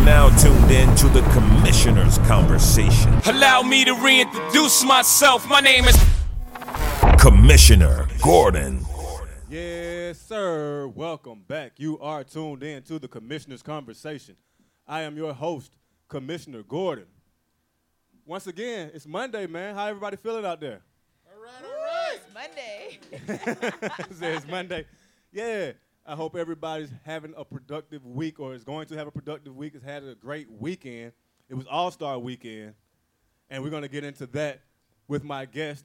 now tuned in to the Commissioner's Conversation. Allow me to reintroduce myself. My name is Commissioner Gordon. Yes, sir. Welcome back. You are tuned in to the Commissioner's Conversation. I am your host, Commissioner Gordon. Once again, it's Monday, man. How everybody feeling out there? All right. It's Monday. It's Monday. Yeah. I hope everybody's having a productive week or is going to have a productive week. Has had a great weekend. It was All-Star Weekend, and we're going to get into that with my guest.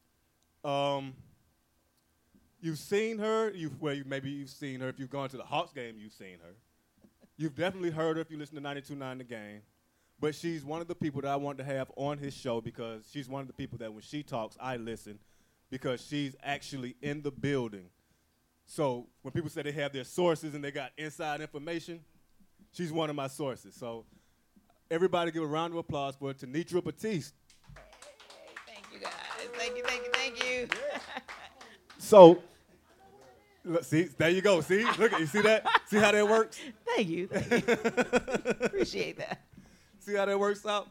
You've seen her. Maybe you've seen her. If you've gone to the Hawks game, you've seen her. You've definitely heard her if you listen to 92.9 The Game. But she's one of the people that I want to have on his show because she's one of the people that when she talks, I listen because she's actually in the building. So when people say they have their sources and they got inside information, she's one of my sources. So everybody give a round of applause for Tenitra Batiste. Hey, thank you, guys. Thank you. So, look, see, there you go. See, look, you see that? See how that works? Thank you. Appreciate that. See how that works out?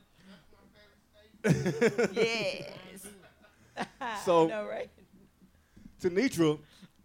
Yes. So, I know, right? Tenitra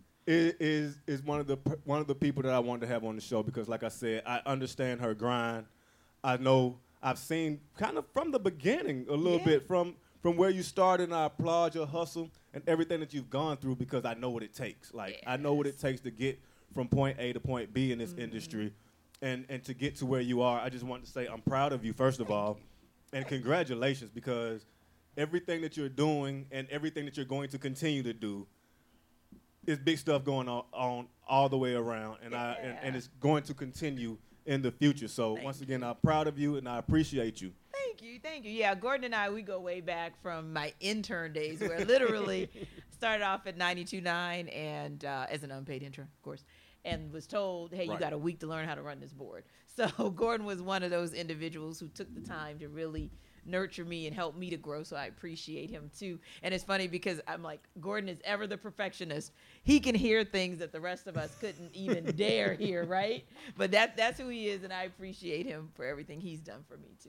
is one of the people that I wanted to have on the show because, like I said, I understand her grind. I know I've seen kind of from the beginning a little bit from where you started, and I applaud your hustle and everything that you've gone through because I know what it takes. Like I know what it takes to get from point A to point B in this industry, and to get to where you are. I just want to say I'm proud of you first of all, and congratulations because everything that you're doing and everything that you're going to continue to do. There's big stuff going on all the way around, and it's going to continue in the future. So once again, I'm proud of you, and I appreciate you. Thank you. Yeah, Gordon and I, we go way back from my intern days where literally started off at 92.9 and as an unpaid intern, of course, and was told, hey, you got a week to learn how to run this board. So Gordon was one of those individuals who took the time to really nurture me and help me to grow, so I appreciate him too. And it's funny because I'm like, Gordon is ever the perfectionist. He can hear things that the rest of us couldn't even dare hear, right? But that's who he is, and I appreciate him for everything he's done for me too.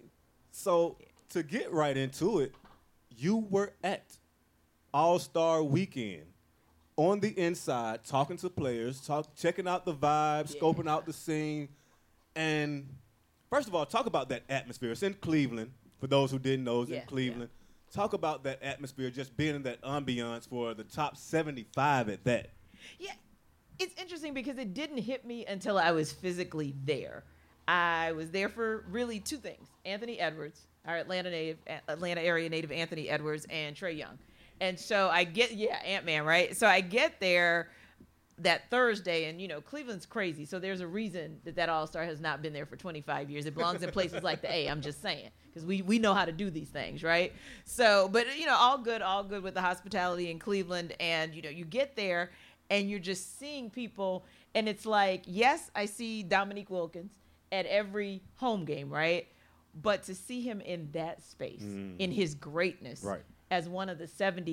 So to get right into it, you were at All-Star Weekend on the inside, talking to players, checking out the vibe, scoping out the scene. And first of all, talk about that atmosphere. It's in Cleveland. For those who didn't know, it's in Cleveland. Talk about that atmosphere, just being in that ambiance for the top 75 at that. Yeah, it's interesting because it didn't hit me until I was physically there. I was there for really two things. Anthony Edwards, our Atlanta area native Anthony Edwards, and Trae Young. And so I get, Ant-Man, right? So I get there that Thursday, and, Cleveland's crazy. So there's a reason that All-Star has not been there for 25 years. It belongs in places like the A, I'm just saying, because we know how to do these things, right? So, but, all good with the hospitality in Cleveland. And, you get there, and you're just seeing people, and it's like, yes, I see Dominique Wilkins at every home game, right? But to see him in that space, in his greatness, right, as one of the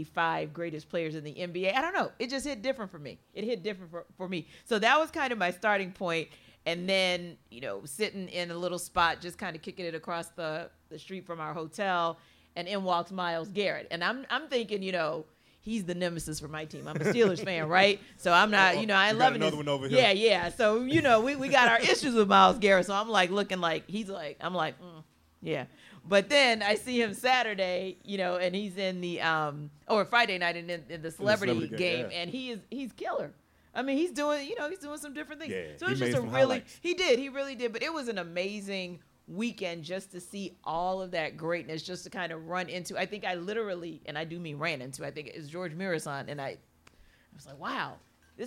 75 greatest players in the NBA. I don't know. It just hit different for me. It hit different for me. So that was kind of my starting point. And then, sitting in a little spot, just kind of kicking it across the street from our hotel, and in walks Myles Garrett. And I'm thinking, he's the nemesis for my team. I'm a Steelers fan, right? So I'm not, I love another one over here. Yeah. So, we got our issues with Myles Garrett. So I'm like looking like I'm like, yeah. But then I see him Saturday, and he's in the or Friday night in the celebrity game, and he's killer. I mean, he's doing some different things. Yeah, so it's just he really did. But it was an amazing weekend just to see all of that greatness, just to kind of run into. I think I literally, and I do mean ran into. I think it was George Mirasan, and I was like, wow, he's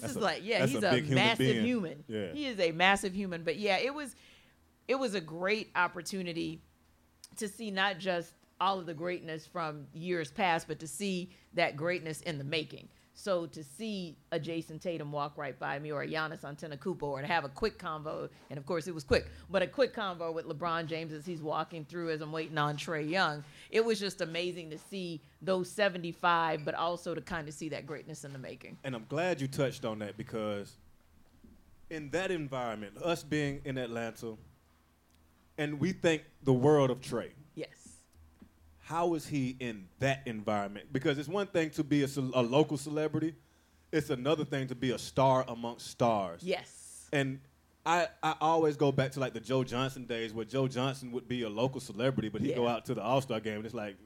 a massive human. Yeah. He is a massive human. But yeah, it was a great opportunity to see not just all of the greatness from years past, but to see that greatness in the making. So to see a Jason Tatum walk right by me, or a Giannis Antetokounmpo, or to have a quick convo, and of course it was quick, but a quick convo with LeBron James as he's walking through as I'm waiting on Trae Young, it was just amazing to see those 75, but also to kind of see that greatness in the making. And I'm glad you touched on that because in that environment, us being in Atlanta, and we think the world of Trey. Yes. How is he in that environment? Because it's one thing to be a local celebrity. It's another thing to be a star amongst stars. Yes. And I always go back to like the Joe Johnson days where Joe Johnson would be a local celebrity, but he'd go out to the All-Star game and it's like,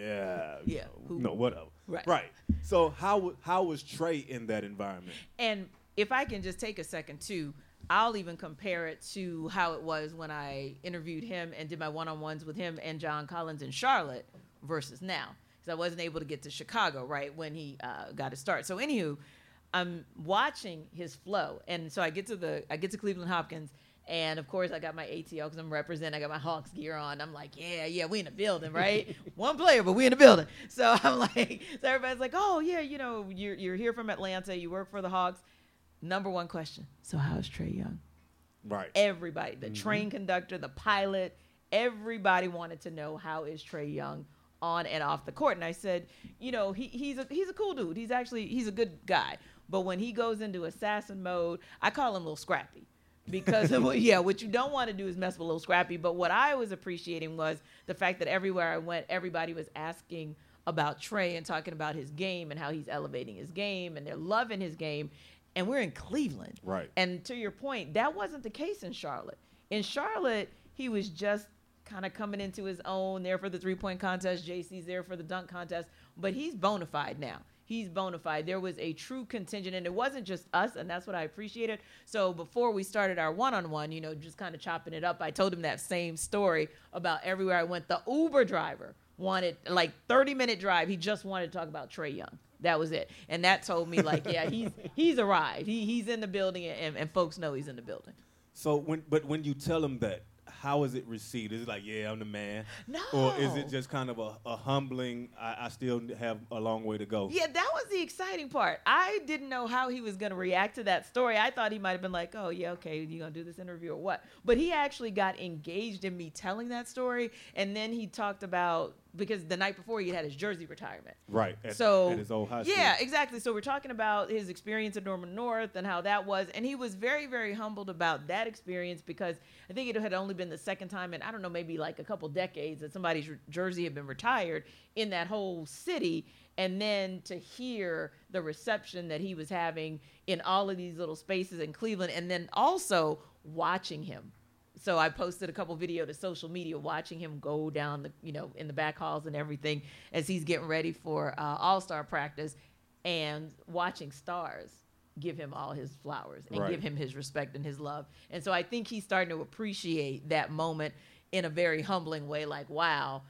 whatever. Right. So how was Trey in that environment? And if I can just take a second too, I'll even compare it to how it was when I interviewed him and did my one-on-ones with him and John Collins in Charlotte versus now. Because I wasn't able to get to Chicago, right, when he got to start. So anywho, I'm watching his flow. And so I get to Cleveland Hopkins, and of course I got my ATL because I'm representing. I got my Hawks gear on. I'm like, yeah, we in the building, right? One player, but we in the building. So I'm like, so everybody's like, oh yeah, you're here from Atlanta. You work for the Hawks. Number one question. So how's Trey Young? Right. Everybody, the train conductor, the pilot, everybody wanted to know how is Trey Young on and off the court. And I said, he's a cool dude. He's a good guy. But when he goes into assassin mode, I call him a little scrappy. Because, what you don't want to do is mess with a little scrappy. But what I was appreciating was the fact that everywhere I went, everybody was asking about Trey and talking about his game and how he's elevating his game. And they're loving his game. And we're in Cleveland. Right. And to your point, that wasn't the case in Charlotte. In Charlotte, he was just kind of coming into his own, there for the three-point contest. JC's there for the dunk contest. But he's bona fide now. He's bona fide. There was a true contingent, and it wasn't just us, and that's what I appreciated. So before we started our one-on-one, just kind of chopping it up, I told him that same story about everywhere I went. The Uber driver wanted, 30-minute drive. He just wanted to talk about Trey Young. That was it. And that told me, he's arrived. He's in the building, and folks know he's in the building. So when you tell him that, how is it received? Is it like, yeah, I'm the man? No. Or is it just kind of a humbling, I still have a long way to go? Yeah, that was the exciting part. I didn't know how he was going to react to that story. I thought he might have been like, oh, yeah, okay, you going to do this interview or what? But he actually got engaged in me telling that story. And then he talked about, because the night before he had his jersey retirement. Right, at his old high school. Yeah, exactly. So we're talking about his experience at Norman North and how that was. And he was very, very humbled about that experience because I think it had only been the second time in, I don't know, maybe like a couple decades that somebody's jersey had been retired in that whole city. And then to hear the reception that he was having in all of these little spaces in Cleveland, and then also watching him. So I posted a couple videos to social media watching him go down in the back halls and everything as he's getting ready for All-Star practice, and watching stars give him all his flowers and give him his respect and his love. And so I think he's starting to appreciate that moment in a very humbling way, like, wow,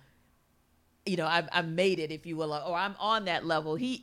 I've made it, if you will, or I'm on that level. He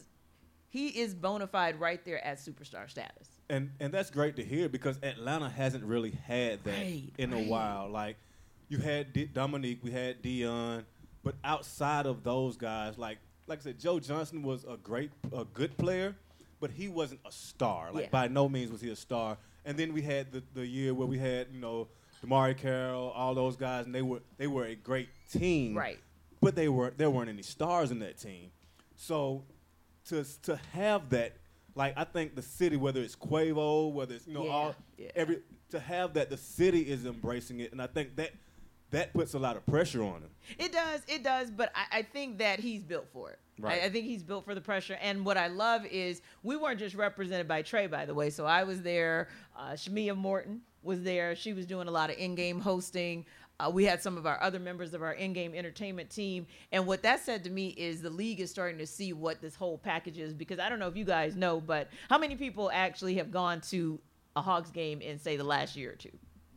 is bona fide right there at superstar status. And that's great to hear because Atlanta hasn't really had that in a while. Like, you had Dominique, we had Dion, but outside of those guys, like I said, Joe Johnson was a good player, but he wasn't a star. By no means was he a star. And then we had the year where we had, DeMarre Carroll, all those guys, and they were a great team. Right. But there weren't any stars in that team. So to have that, I think the city, whether it's Quavo, whether it's to have that, the city is embracing it, and I think that puts a lot of pressure on him. It does, but I think that he's built for it. Right. I think he's built for the pressure, and what I love is we weren't just represented by Trey, by the way. So I was there. Shamia Morton was there. She was doing a lot of in-game hosting. We had some of our other members of our in-game entertainment team. And what that said to me is the league is starting to see what this whole package is, because I don't know if you guys know, but how many people actually have gone to a Hawks game in, say, the last year or two?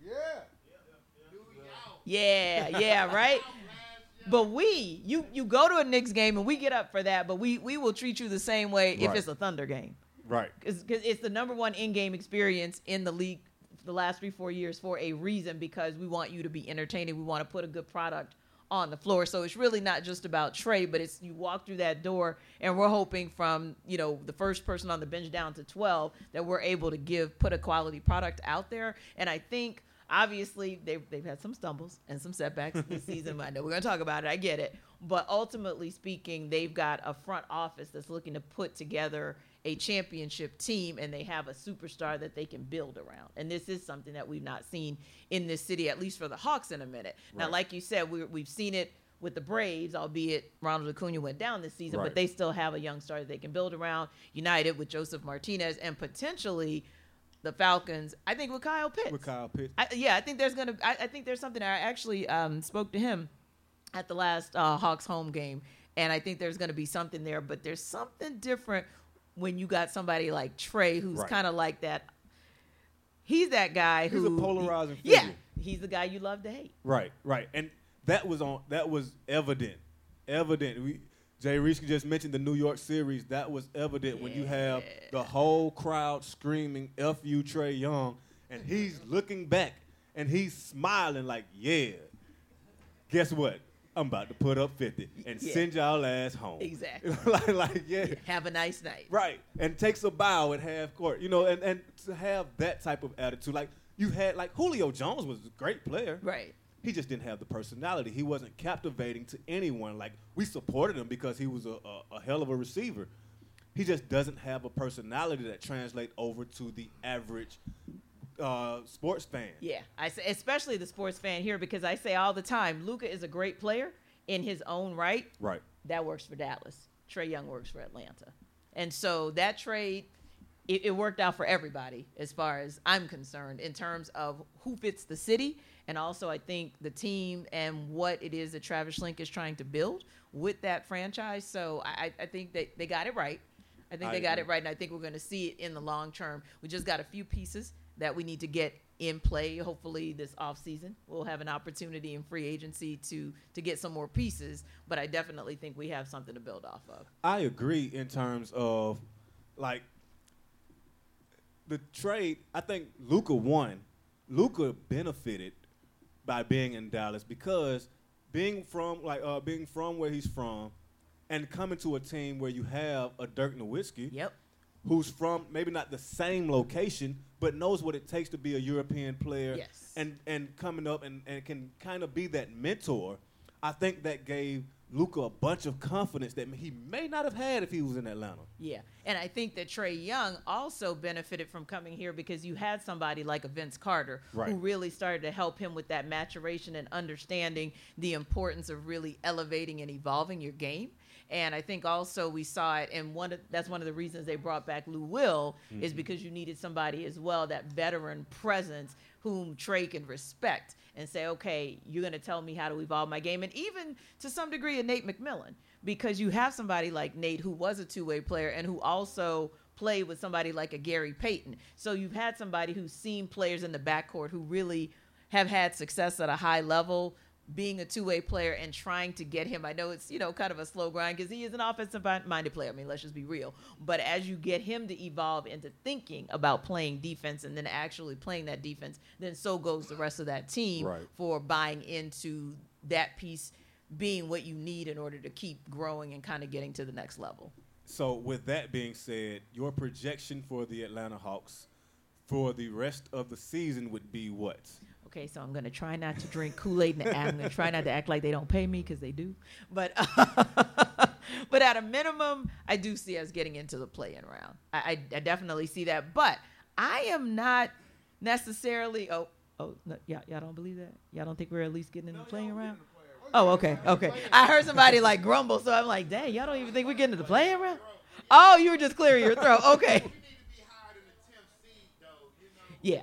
Yeah, right? But you go to a Knicks game and we get up for that, but we will treat you the same way if it's a Thunder game. Right. Because it's the number one in-game experience in the league the last 3-4 years for a reason, because we want you to be entertaining. We want to put a good product on the floor. So it's really not just about Trey, but it's you walk through that door, and we're hoping from, the first person on the bench down to 12 that we're able to put a quality product out there. And I think obviously they've had some stumbles and some setbacks this season. I know we're going to talk about it. I get it. But ultimately speaking, they've got a front office that's looking to put together a championship team and they have a superstar that they can build around. And this is something that we've not seen in this city, at least for the Hawks, in a minute. Right. Now, like you said, we've seen it with the Braves, albeit Ronald Acuna went down this season, but they still have a young star that they can build around. United with Joseph Martinez, and potentially the Falcons, I think, with Kyle Pitts. I think there's something. I actually spoke to him at the last Hawks home game, and I think there's going to be something there. But there's something different when you got somebody like Trey, who's kind of like that. He's that guy He's a polarizing figure. Yeah, he's the guy you love to hate. Right, and that was evident. Jay Reese just mentioned the New York series. That was evident when you have the whole crowd screaming "F you, Trae Young," and he's looking back and he's smiling like, "Yeah, guess what? I'm about to put up 50 and send y'all ass home." Exactly. Yeah. Have a nice night. Right, and takes a bow at half court. And to have that type of attitude, like you had, like Julio Jones was a great player. Right. He just didn't have the personality. He wasn't captivating to anyone. Like, we supported him because he was a hell of a receiver. He just doesn't have a personality that translates over to the average sports fan. Yeah, I say, especially the sports fan here, because I say all the time, Luka is a great player in his own right. Right. That works for Dallas. Trae Young works for Atlanta. And so that trade, it worked out for everybody as far as I'm concerned in terms of who fits the city, and also I think the team and what it is that Travis Schlenk is trying to build with that franchise. So I think that they got it right. I think they got it right, and I think we're going to see it in the long term. We just got a few pieces that we need to get in play. Hopefully this offseason we'll have an opportunity in free agency to get some more pieces, but I definitely think we have something to build off of. I agree in terms of, like, the trade. I think Luka benefited by being in Dallas because being from where he's from and coming to a team where you have a Dirk Nowitzki, who's from maybe not the same location but knows what it takes to be a European player, and coming up and can kind of be that mentor. I think that gave Luka a bunch of confidence that he may not have had if he was in Atlanta. Yeah, and I think that Trae Young also benefited from coming here because you had somebody like a Vince Carter who really started to help him with that maturation and understanding the importance of really elevating and evolving your game. And I think also we saw it, and that's one of the reasons they brought back Lou Will, is because you needed somebody as well, that veteran presence whom Trae can respect and say, okay, you're going to tell me how to evolve my game. And even to some degree, a Nate McMillan, because you have somebody like Nate who was a two-way player and who also played with somebody like a Gary Payton. So you've had somebody who's seen players in the backcourt who really have had success at a high level, being a two-way player and trying to get him. I know it's, kind of a slow grind because he is an offensive-minded player. I mean, let's just be real. But as you get him to evolve into thinking about playing defense and then actually playing that defense, then so goes the rest of that team for buying into that piece being what you need in order to keep growing and kind of getting to the next level. So with that being said, your projection for the Atlanta Hawks for the rest of the season would be what? Okay, so I'm going to try not to drink Kool-Aid, and I'm going to try not to act like they don't pay me because they do. But but at a minimum, I do see us getting into the play-in round. I definitely see that. But I am not necessarily – no, y'all don't believe that? Y'all don't think we're at least getting in the play-in round? Oh, okay. I heard somebody, grumble, so I'm like, dang, y'all don't even think we're getting to the play-in round? Oh, you were just clearing your throat. Okay. We need to be higher than the 10th seed, though. Yeah.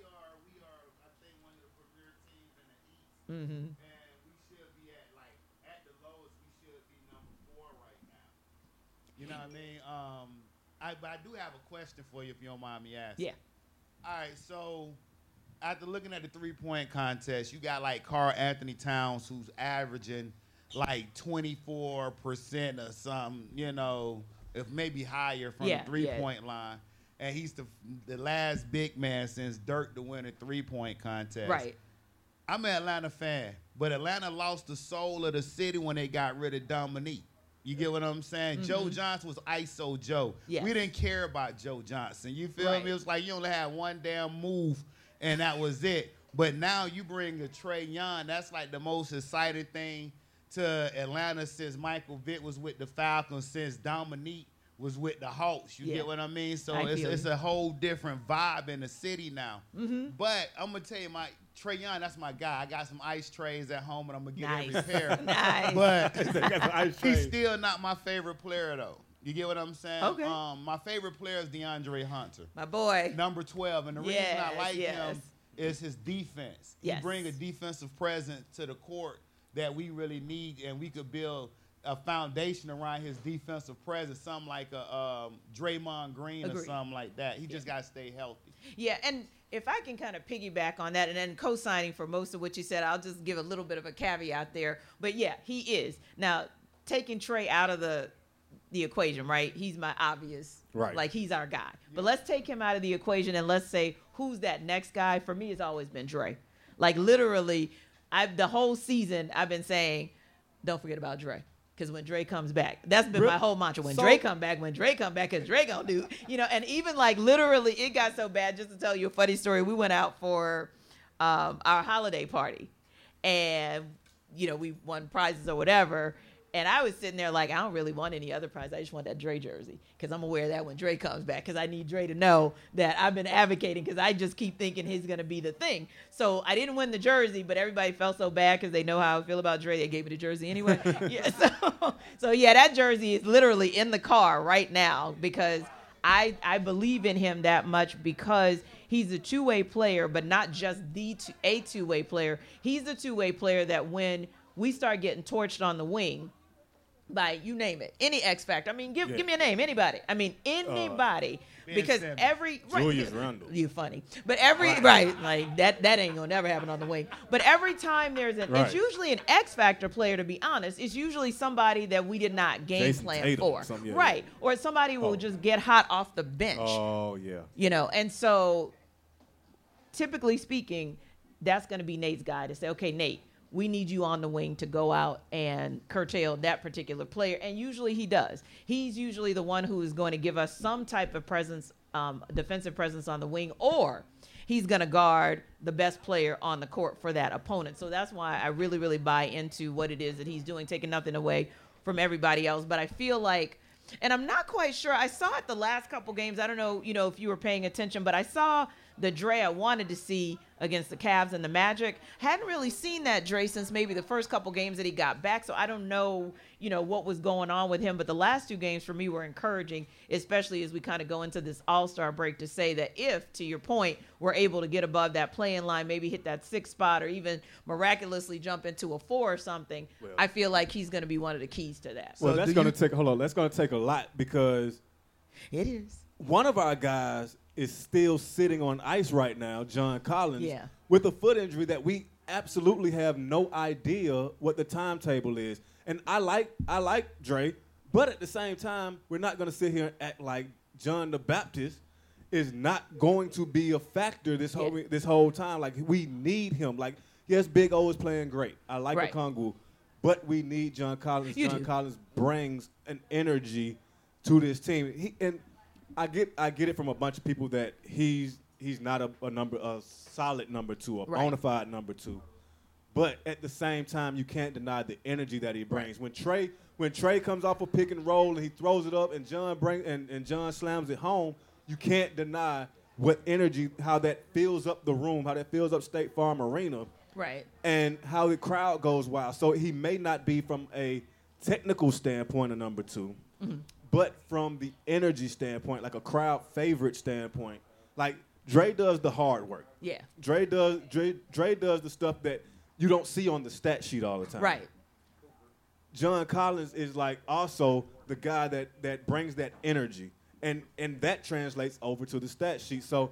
Mm-hmm. And we should be at the lowest, we should be number 4 right now. You know what I mean? But I do have a question for you if you don't mind me asking. Yeah. All right, so after looking at the three-point contest, you got Karl Anthony Towns who's averaging 24% or something, if maybe higher from the three-point line. And he's the last big man since Dirk to win a three-point contest. Right. I'm an Atlanta fan, but Atlanta lost the soul of the city when they got rid of Dominique. You get what I'm saying? Mm-hmm. Joe Johnson was ISO Joe. Yes. We didn't care about Joe Johnson. You feel me? It was like you only had one damn move, and that was it. But now you bring a Trae Young. That's the most exciting thing to Atlanta since Michael Vick was with the Falcons, since Dominique was with the Hawks. You Yeah. get what I mean? So I feel it's you. a whole different vibe in the city now. But I'm going to tell you, Trae Young, that's my guy. I got some ice trays at home, and I'm going to get Nice. every pair. Nice. But he's still not my favorite player, though. You get what I'm saying? Okay. My favorite player is DeAndre Hunter. My boy. Number 12. And the reason I Yes, like yes. him is his defense. Yes. He bring a defensive presence to the court that we really need, and we could build a foundation around his defensive presence, something like a Draymond Green or Agreed. something like that. He just got to stay healthy. Yeah, and if I can kind of piggyback on that and then co-signing for most of what you said, I'll just give a little bit of a caveat there. But yeah, he is. Now, taking Trae out of the equation, right? He's my obvious, Right. like he's our guy. But let's take him out of the equation and let's say who's that next guy? For me, it's always been Dre. Like literally, the whole season I've been saying, don't forget about Dre. Because when Dre comes back, that's been my whole mantra. When Dre come back, because Dre gonna do, and even like literally it got so bad, just to tell you a funny story, we went out for our holiday party and, we won prizes or whatever. And I was sitting there like, I don't really want any other prize. I just want that Dre jersey because I'm going to wear that when Dre comes back because I need Dre to know that I've been advocating because I just keep thinking he's going to be the thing. So I didn't win the jersey, but everybody felt so bad because they know how I feel about Dre. They gave me the jersey anyway. Yeah, so yeah, that jersey is literally in the car right now because I believe in him that much because he's a two-way player, but not just a two-way player. He's a two-way player that when we start getting torched on the wing, by you name it, any X Factor. I mean, give me a name, anybody. I mean, anybody, because Simmons. Julius Randle. You funny, but right, like that ain't gonna never happen on the wing. But every time there's it's usually an X Factor player. To be honest, it's usually somebody that we did not game Jason plan Tatum for, or something, yeah. right? Or somebody will just get hot off the bench. Oh, yeah. And so typically speaking, that's going to be Nate's guy to say, okay, Nate, we need you on the wing to go out and curtail that particular player. And usually he does. He's usually the one who is going to give us some type of presence, defensive presence on the wing, or he's going to guard the best player on the court for that opponent. So that's why I really, really buy into what it is that he's doing, taking nothing away from everybody else. But I feel like, and I'm not quite sure, I saw it the last couple games. I don't know, if you were paying attention, but I saw the Dre I wanted to see against the Cavs and the Magic. Hadn't really seen that Dre since maybe the first couple games that he got back. So I don't know, what was going on with him. But the last two games for me were encouraging, especially as we kind of go into this All-Star break, to say that if, to your point, we're able to get above that play-in line, maybe hit that 6th spot or even miraculously jump into a 4 or something, I feel like he's going to be one of the keys to that. Well, that's going to take a lot because It is. one of our guys is still sitting on ice right now, John Collins, Yeah. with a foot injury that we absolutely have no idea what the timetable is. And I like Dre, but at the same time, we're not going to sit here and act like John the Baptist is not going to be a factor this whole time. Like, we need him. Like, yes, Big O is playing great. I like Right. Okongwu, but we need John Collins. You John do. Collins brings an energy to this team. I get it from a bunch of people that he's not a solid number 2, a Right. bona fide number 2. But at the same time, you can't deny the energy that he brings. When Trey comes off a pick and roll and he throws it up and John slams it home, you can't deny what energy, how that fills up the room, how that fills up State Farm Arena. Right. And how the crowd goes wild. So he may not be from a technical standpoint a number 2, but from the energy standpoint, like a crowd favorite standpoint, like Dre does the hard work. Yeah. Dre does the stuff that you don't see on the stat sheet all the time. Right. John Collins is like also the guy that brings that energy, and that translates over to the stat sheet. So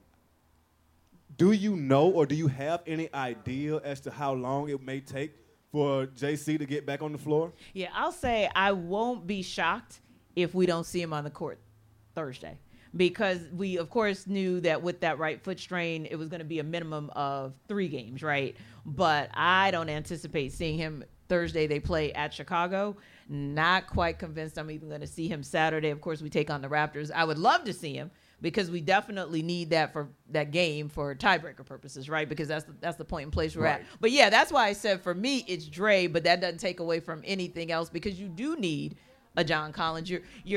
do you know or do you have any idea as to how long it may take for JC to get back on the floor? Yeah, I'll say I won't be shocked if we don't see him on the court Thursday, because we, of course, knew that with that right foot strain, it was going to be a minimum of 3 games, right? But I don't anticipate seeing him Thursday. They play at Chicago. Not quite convinced I'm even going to see him Saturday. Of course, we take on the Raptors. I would love to see him because we definitely need that for that game for tiebreaker purposes, right? Because that's the point and place we're at. But yeah, that's why I said for me it's Dre, but that doesn't take away from anything else because you do need a John Collins.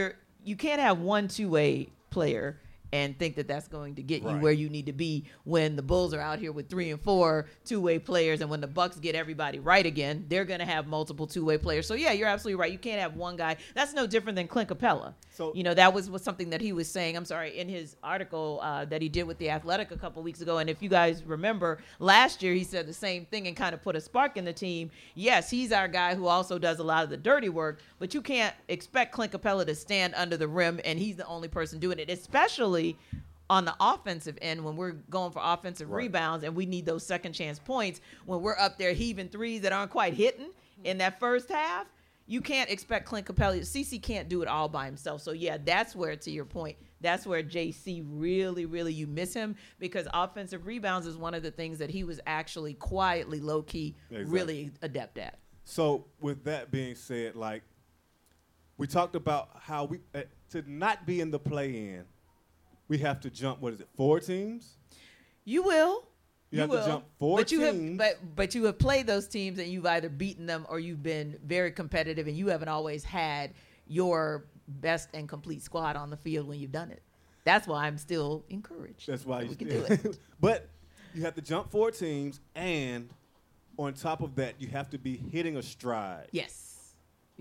you can't have one two-way player and think that that's going to get you Right. where you need to be when the Bulls are out here with 3 and 4 two-way players, and when the Bucks get everybody right again, they're going to have multiple two-way players. So yeah, you're absolutely right. You can't have one guy. That's no different than Clint Capella. So- That was something that he was saying. I'm sorry, in his article that he did with The Athletic a couple weeks ago. And if you guys remember, last year he said the same thing and kind of put a spark in the team. Yes, he's our guy who also does a lot of the dirty work, but you can't expect Clint Capella to stand under the rim and he's the only person doing it, especially on the offensive end when we're going for offensive rebounds and we need those second chance points when we're up there heaving threes that aren't quite hitting in that first half. You can't expect Clint Capella. CC can't do it all by himself. So, yeah, that's where, to your point, that's where JC really, really, you miss him, because offensive rebounds is one of the things that he was actually quietly, low-key, really adept at. So with that being said, like, we talked about how we to not be in the play-in, we have to jump, 4 teams? You will. You have to will. jump 4 but teams. But you have played those teams and you've either beaten them or you've been very competitive, and you haven't always had your best and complete squad on the field when you've done it. That's why I'm still encouraged. That's why we can do it. But you have to jump 4 teams, and on top of that, you have to be hitting a stride. Yes.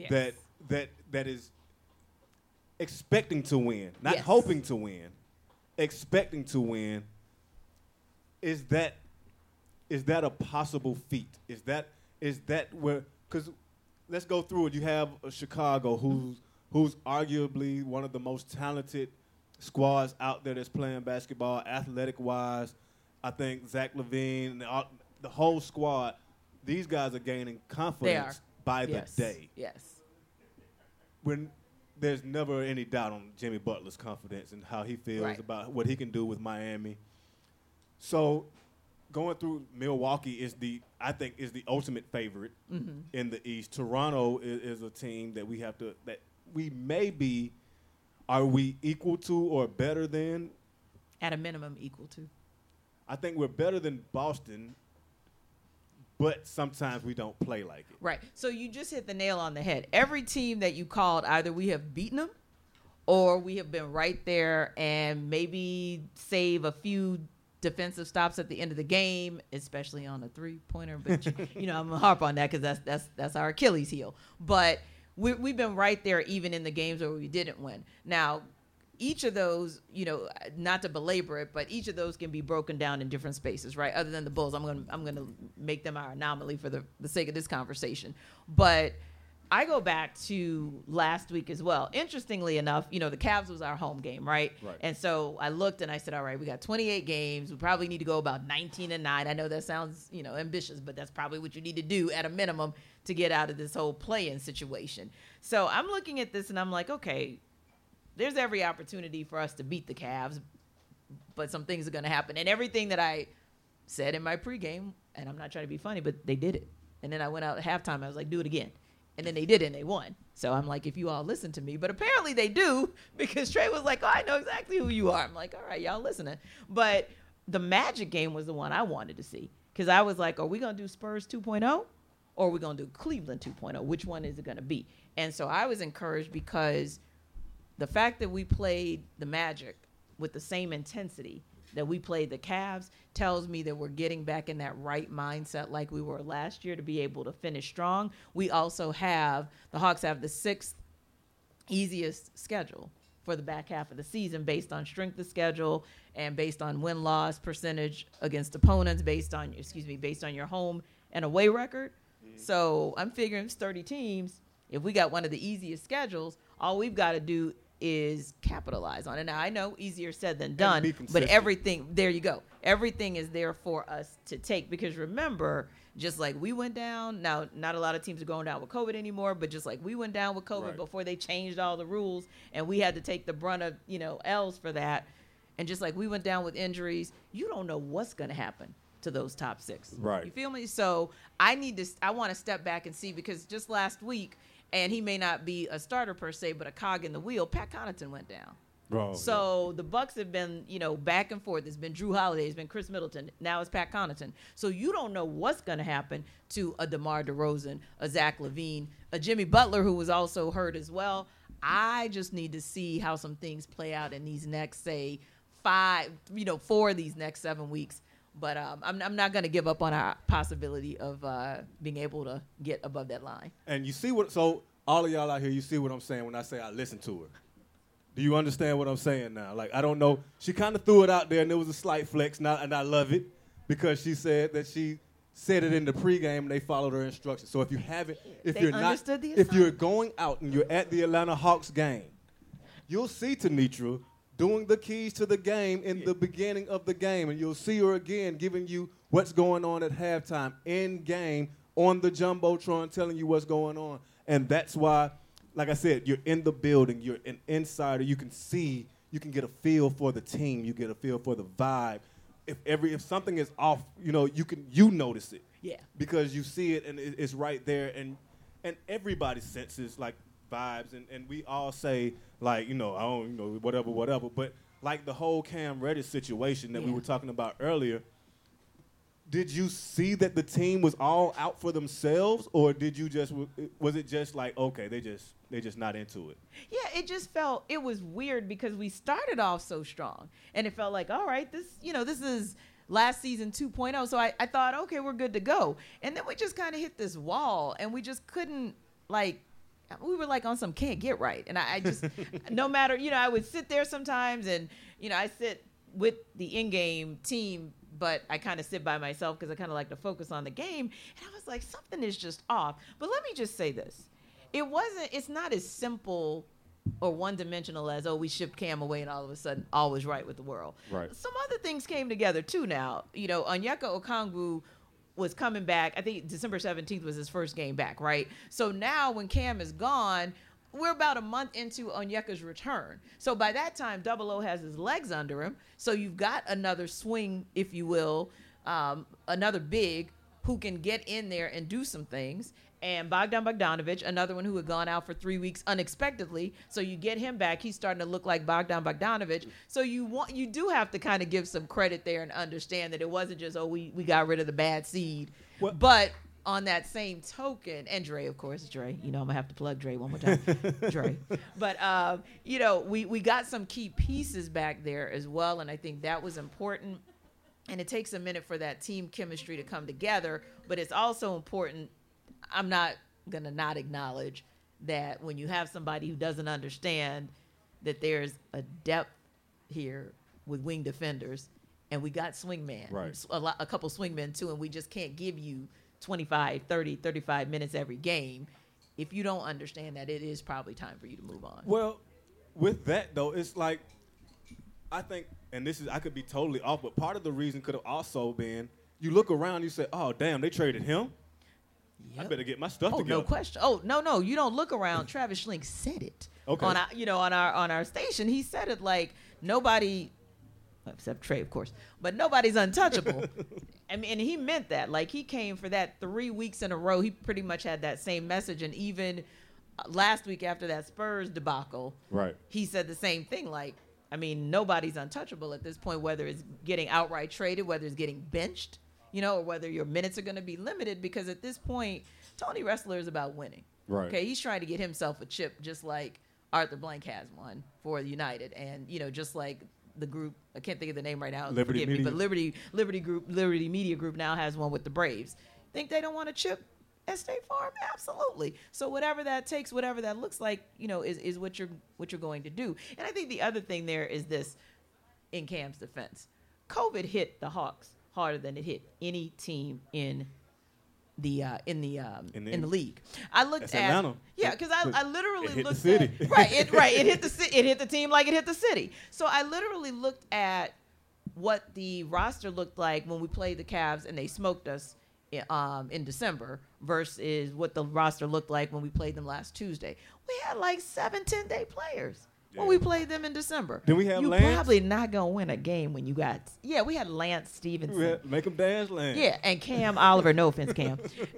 That is expecting to win, not Yes. hoping to win, expecting to win. Is that a possible feat? Is that where? Because let's go through it. You have Chicago, who's arguably one of the most talented squads out there that's playing basketball, athletic-wise. I think Zach LaVine and the whole squad, these guys are gaining confidence by the day. Yes. When there's never any doubt on Jimmy Butler's confidence and how he feels about what he can do with Miami. So going through Milwaukee I think is the ultimate favorite in the East. Toronto is a team that we may be. Are we equal to or better than? At a minimum, equal to. I think we're better than Boston, but sometimes we don't play like it. Right. So you just hit the nail on the head. Every team that you called, either we have beaten them or we have been right there and maybe save a few defensive stops at the end of the game, especially on a three-pointer. But I'm gonna harp on that because that's our Achilles heel. But we've been right there even in the games where we didn't win. Now, each of those, not to belabor it, but each of those can be broken down in different spaces, right? Other than the Bulls, I'm gonna make them our anomaly for the sake of this conversation. But I go back to last week as well. Interestingly enough, the Cavs was our home game, right? And so I looked and I said, all right, we got 28 games. We probably need to go about 19-9. I know that sounds, ambitious, but that's probably what you need to do at a minimum to get out of this whole play-in situation. So I'm looking at this and I'm like, okay, there's every opportunity for us to beat the Cavs, but some things are going to happen. And everything that I said in my pregame, and I'm not trying to be funny, but they did it. And then I went out at halftime. I was like, do it again. And then they did it, and they won. So I'm like, if you all listen to me. But apparently they do, because Trey was like, oh, I know exactly who you are. I'm like, all right, y'all listening. But the Magic game was the one I wanted to see, because I was like, are we going to do Spurs 2.0 or are we going to do Cleveland 2.0? Which one is it going to be? And so I was encouraged because the fact that we played the Magic with the same intensity that we played the Cavs tells me that we're getting back in that right mindset like we were last year to be able to finish strong. We also the Hawks have the 6th easiest schedule for the back half of the season based on strength of schedule and based on win-loss percentage against opponents, based on your home and away record. So I'm figuring it's 30 teams. If we got one of the easiest schedules, all we've got to do is capitalize on it. Now, I know easier said than done, but everything, there you go. Everything is there for us to take, because remember, just like we went down, now not a lot of teams are going down with COVID anymore, but just like we went down with COVID before they changed all the rules and we had to take the brunt of, L's for that. And just like we went down with injuries, you don't know what's going to happen to those top 6. Right. You feel me? So I want to step back and see, because just last week, and he may not be a starter per se, but a cog in the wheel, Pat Connaughton went down. So the Bucks have been, back and forth. It's been Drew Holiday, it's been Chris Middleton, now it's Pat Connaughton. So you don't know what's going to happen to a DeMar DeRozan, a Zach LaVine, a Jimmy Butler, who was also hurt as well. I just need to see how some things play out in these next, say, 4 of these next 7 weeks. But I'm not going to give up on our possibility of being able to get above that line. And you see so all of y'all out here, you see what I'm saying when I say I listen to her. Do you understand what I'm saying now? Like, I don't know. She kind of threw it out there, and it was a slight flex, and I love it because she said that she said it in the pregame, and they followed her instructions. So if you haven't, if you're going out and you're at the Atlanta Hawks game, you'll see Tenitra doing the keys to the game in the beginning of the game, and you'll see her again giving you what's going on at halftime, in game, on the Jumbotron, telling you what's going on. And that's why, like I said, you're in the building, you're an insider, you can see, you can get a feel for the team, you get a feel for the vibe. If something is off, you notice it. Yeah. Because you see it and it's right there, and everybody senses like vibes, and we all say like, I don't, whatever. But like the whole Cam Reddish situation that we were talking about earlier, did you see that the team was all out for themselves, or was it just like, okay, they just not into it? Yeah, it was weird because we started off so strong, and it felt like, all right, this is last season 2.0. So I thought, okay, we're good to go. And then we just kind of hit this wall, and we just couldn't, we were like on some can't get right. And I just, no matter, I would sit there sometimes, and, I sit with the in-game team, but I kind of sit by myself because I kind of like to focus on the game. And I was like, something is just off. But let me just say this. It's not as simple or one-dimensional as, we shipped Cam away and all of a sudden all was right with the world. Right. Some other things came together too now. Onyeka Okongwu was coming back. I think December 17th was his first game back, right? So now when Cam is gone, we're about a month into Onyeka's return. So by that time, Double O has his legs under him. So you've got another swing, if you will, another big who can get in there and do some things. And Bogdan Bogdanovic, another one who had gone out for 3 weeks unexpectedly. So you get him back. He's starting to look like Bogdan Bogdanovic. So you do have to kind of give some credit there and understand that it wasn't just, we got rid of the bad seed. Well, but on that same token, and Dre, of course, Dre. I'm going to have to plug Dre one more time. Dre. But, we got some key pieces back there as well, and I think that was important. And it takes a minute for that team chemistry to come together, but it's also important. I'm not going to not acknowledge that when you have somebody who doesn't understand that there's a depth here with wing defenders, and we got swingman, right. a couple swingmen too, and we just can't give you 25, 30, 35 minutes every game. If you don't understand that, it is probably time for you to move on. Well, with that, though, it's like, I think, and I could be totally off, but part of the reason could have also been, you look around, you say, oh, damn, they traded him? Yep. I better get my stuff together. No question. Oh, no, you don't look around. Travis Schlenk said it. Okay. On our station, he said it like nobody, except Trey, of course, but nobody's untouchable. I mean, and he meant that. Like, he came for that 3 weeks in a row. He pretty much had that same message. And even last week after that Spurs debacle, right, he said the same thing. Like, I mean, nobody's untouchable at this point, whether it's getting outright traded, whether it's getting benched, or whether your minutes are going to be limited, because at this point, Tony Ressler is about winning. Right. Okay, he's trying to get himself a chip, just like Arthur Blank has one for United, and just like the group, I can't think of the name right now. Liberty Media. But Liberty Media Group now has one with the Braves. Think they don't want a chip at State Farm? Absolutely. So whatever that takes, whatever that looks like, is what you're going to do. And I think the other thing there is this, in Cam's defense, COVID hit the Hawks harder than it hit any team in the league. I looked at Atlanta. Yeah, because I literally it hit looked the city. It hit the team like it hit the city. So I literally looked at what the roster looked like when we played the Cavs and they smoked us in December versus what the roster looked like when we played them last Tuesday. We had like 7 10-day players when we played them in December. Did we have You're Lance? probably not going to win a game when you got... Yeah, we had Lance Stevenson. Make them dance, Lance. Yeah, and Cam Oliver, no offense, Cam.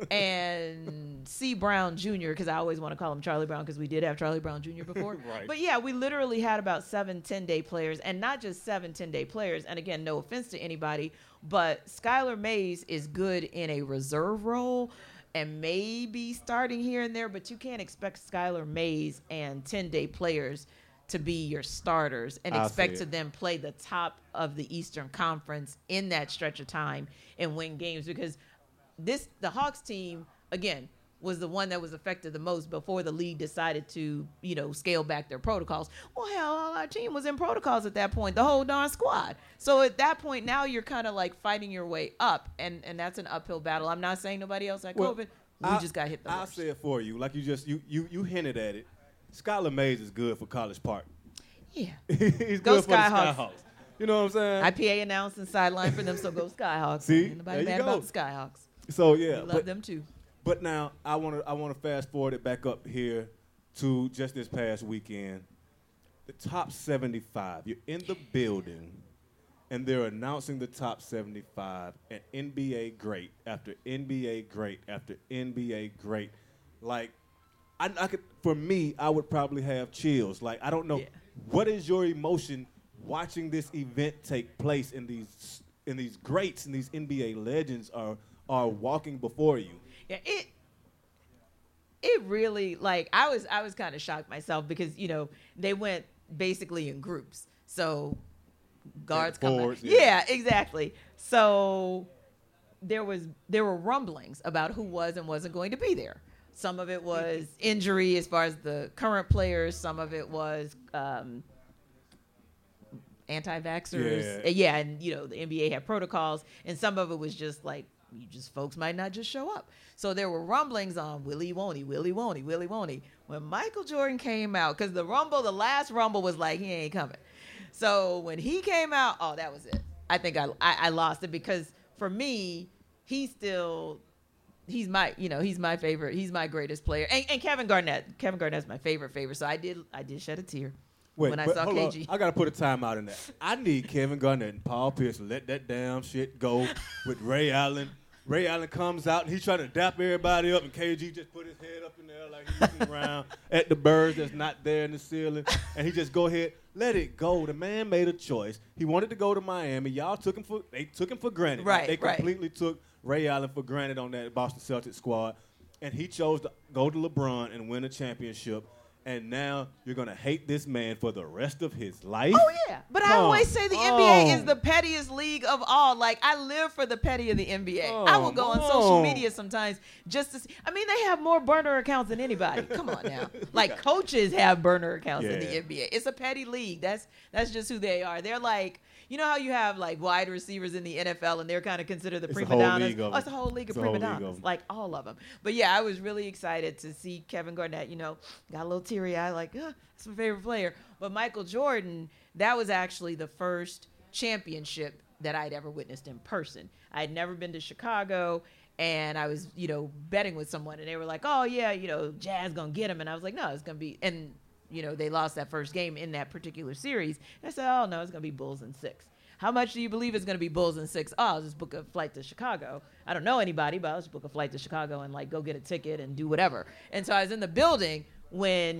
And C. Brown Jr., because I always want to call him Charlie Brown because we did have Charlie Brown Jr. before. Right. But yeah, we literally had about 7 10-day players, and not just 7 10-day players. And again, no offense to anybody, but Skylar Mays is good in a reserve role. and maybe starting here and there, but you can't expect Skylar Mays and 10-day players to be your starters and expect to then play the top of the Eastern Conference in that stretch of time and win games, because the Hawks team, again, was the one that was affected the most before the league decided to, scale back their protocols. Well, hell, all our team was in protocols at that point, the whole darn squad. So at that point, now you're kind of like fighting your way up, and that's an uphill battle. I'm not saying nobody else had COVID. We just got hit the worst. I'll say it for you. Like you hinted at it. Skylar Mays is good for College Park. Yeah. He's Go good for the Skyhawks. Skyhawks. You know what I'm saying? IPA announcing sideline for them, so go Skyhawks. See? Ain't nobody There mad you go. about the Skyhawks. So yeah, We love them too. But now I want to fast forward it back up here to just this past weekend. The top 75. You're in the building, and they're announcing the top 75, and NBA great after NBA great after NBA great. Like, I could, for me, I would probably have chills. Like, I don't know, what is your emotion watching this event take place, and these greats and these NBA legends are walking before you? Yeah, it really, like, I was kind of shocked myself because, they went basically in groups. So guards come forwards, out. Yeah, exactly. So there were rumblings about who was and wasn't going to be there. Some of it was injury as far as the current players. Some of it was anti-vaxxers. Yeah. And, the NBA had protocols. And some of it was just like, folks might not just show up. So there were rumblings on Willie won't he. When Michael Jordan came out, because the last rumble was like, he ain't coming. So when he came out, that was it. I think I lost it, because for me, he's my favorite. He's my greatest player. And Kevin Garnett's my favorite. So I did shed a tear when I saw KG. I got to put a timeout in that. I need Kevin Garnett and Paul Pierce to let that damn shit go with Ray Allen. Ray Allen comes out, and he's trying to dap everybody up, and KG just put his head up in there like he's looking around at the birds that's not there in the ceiling, and he just go ahead, let it go. The man made a choice. He wanted to go to Miami. Y'all took him for granted. Right, They completely took Ray Allen for granted on that Boston Celtics squad, and he chose to go to LeBron and win a championship. And now you're going to hate this man for the rest of his life? Oh, yeah. But I always say the NBA is the pettiest league of all. Like, I live for the petty of the NBA. I will go on social media sometimes just to see. I mean, they have more burner accounts than anybody. Come on now. Like, coaches have burner accounts in the NBA. It's a petty league. That's just who they are. They're like, you know how you have, like, wide receivers in the NFL, and they're kind of considered the prima donnas? It's a whole league of prima donnas. Like, all of them. But, yeah, I was really excited to see Kevin Garnett, got a little teary-eyed, like, that's my favorite player. But Michael Jordan, that was actually the first championship that I'd ever witnessed in person. I had never been to Chicago, and I was, betting with someone, and they were like, oh, yeah, Jazz going to get him. And I was like, no, it's going to be – and they lost that first game in that particular series. And I said, oh, no, it's going to be Bulls in 6. How much do you believe it's going to be Bulls in 6? Oh, I'll just book a flight to Chicago. I don't know anybody, but I'll just book a flight to Chicago and, like, go get a ticket and do whatever. And so I was in the building when,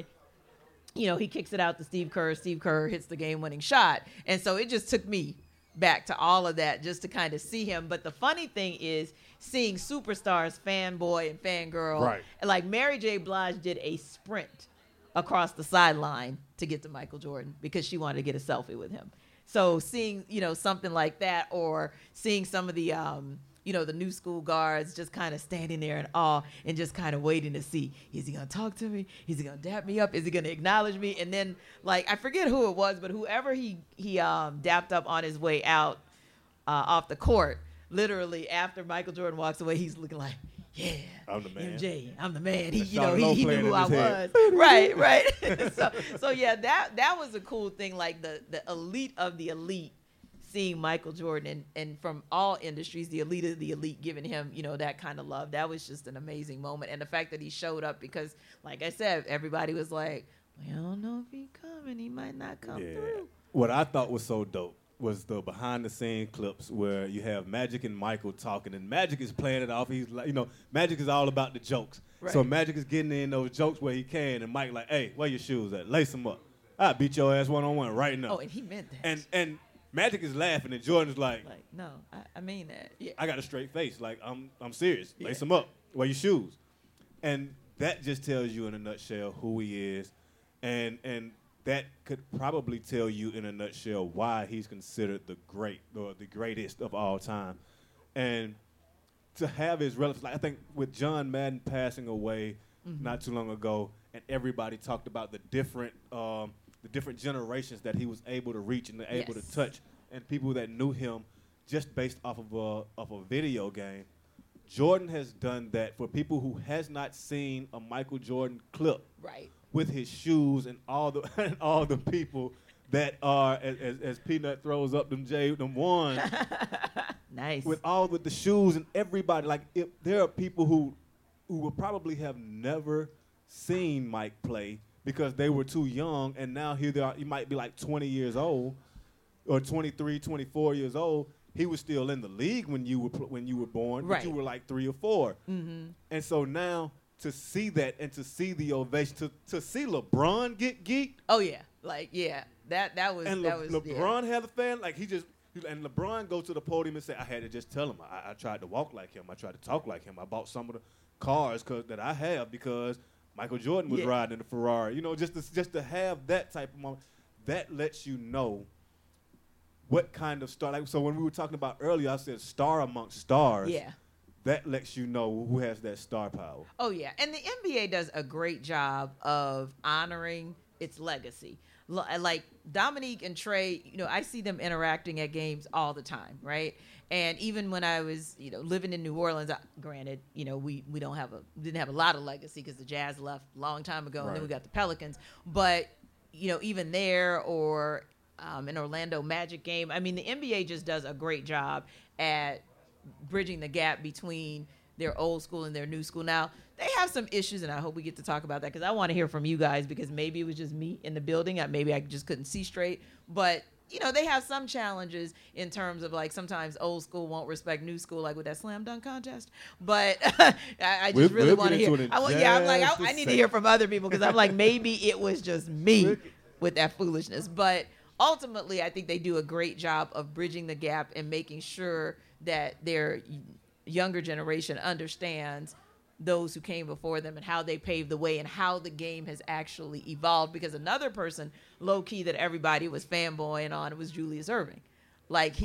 he kicks it out to Steve Kerr. Steve Kerr hits the game-winning shot. And so it just took me back to all of that just to kind of see him. But the funny thing is seeing superstars, fanboy and fangirl. Right. Like Mary J. Blige did a sprint across the sideline to get to Michael Jordan because she wanted to get a selfie with him. So seeing, something like that, or seeing some of the, the new school guards just kind of standing there in awe and just kind of waiting to see, is he going to talk to me? Is he going to dap me up? Is he going to acknowledge me? And then, like, I forget who it was, but whoever he dapped up on his way out off the court, literally after Michael Jordan walks away, he's looking like, yeah, I'm the man. MJ, I'm the man. He, That's you know, Sean he Lowe knew playing who in I his head. was. Right. So yeah, that was a cool thing. Like the elite of the elite, seeing Michael Jordan and from all industries, the elite of the elite, giving him, that kind of love. That was just an amazing moment. And the fact that he showed up, because like I said, everybody was like, we don't know if he coming. He might not come through. What I thought was so dope was the behind-the-scenes clips where you have Magic and Michael talking, and Magic is playing it off. He's like, Magic is all about the jokes. Right. So Magic is getting in those jokes where he can, and Mike like, hey, where your shoes at? Lace them up. I'll beat your ass one-on-one right now. Oh, and he meant that. And Magic is laughing, and Jordan's like no, I mean that. Yeah. I got a straight face. Like, I'm serious. Lace them up. wear your shoes. And that just tells you in a nutshell who he is. And that could probably tell you in a nutshell why he's considered the great or the greatest of all time. And to have his relatives, like I think with John Madden passing away not too long ago, and everybody talked about the different generations that he was able to reach and able to touch, and people that knew him just based off of a video game. Jordan has done that for people who has not seen a Michael Jordan clip. Right. With his shoes and all the people that are as Peanut throws up them ones. Nice. With the shoes and everybody, like if there are people who will probably have never seen Mike play because they were too young, and now here they are. You might be like 20 years old, or 23, 24 years old. He was still in the league when you were born, right. But you were like 3 or 4, and so now. To see that and to see the ovation, to see LeBron get geeked. Oh yeah, that was LeBron had a fan like and LeBron goes to the podium and say, I had to just tell him I tried to walk like him, I tried to talk like him, I bought some of the cars that I have because Michael Jordan was riding in the Ferrari. You know, just to have that type of moment, that lets you know what kind of star. Like so, when we were talking about earlier, I said star amongst stars. Yeah. That lets you know who has that star power. Oh, yeah. And the NBA does a great job of honoring its legacy. Like Dominique and Trey, I see them interacting at games all the time, right? And even when I was, living in New Orleans, granted, we didn't have a lot of legacy because the Jazz left a long time ago, and then we got the Pelicans. But, even there or in Orlando Magic game, I mean, the NBA just does a great job at bridging the gap between their old school and their new school. Now, they have some issues, and I hope we get to talk about that because I want to hear from you guys because maybe it was just me in the building. Maybe I just couldn't see straight. But, they have some challenges in terms of, like, sometimes old school won't respect new school, like with that slam dunk contest. But I just really want to hear. I need to hear from other people because I'm like, maybe it was just me with that foolishness. But ultimately, I think they do a great job of bridging the gap and making sure that their younger generation understands those who came before them and how they paved the way and how the game has actually evolved. Because another person, low key, that everybody was fanboying on was Julius Erving. Like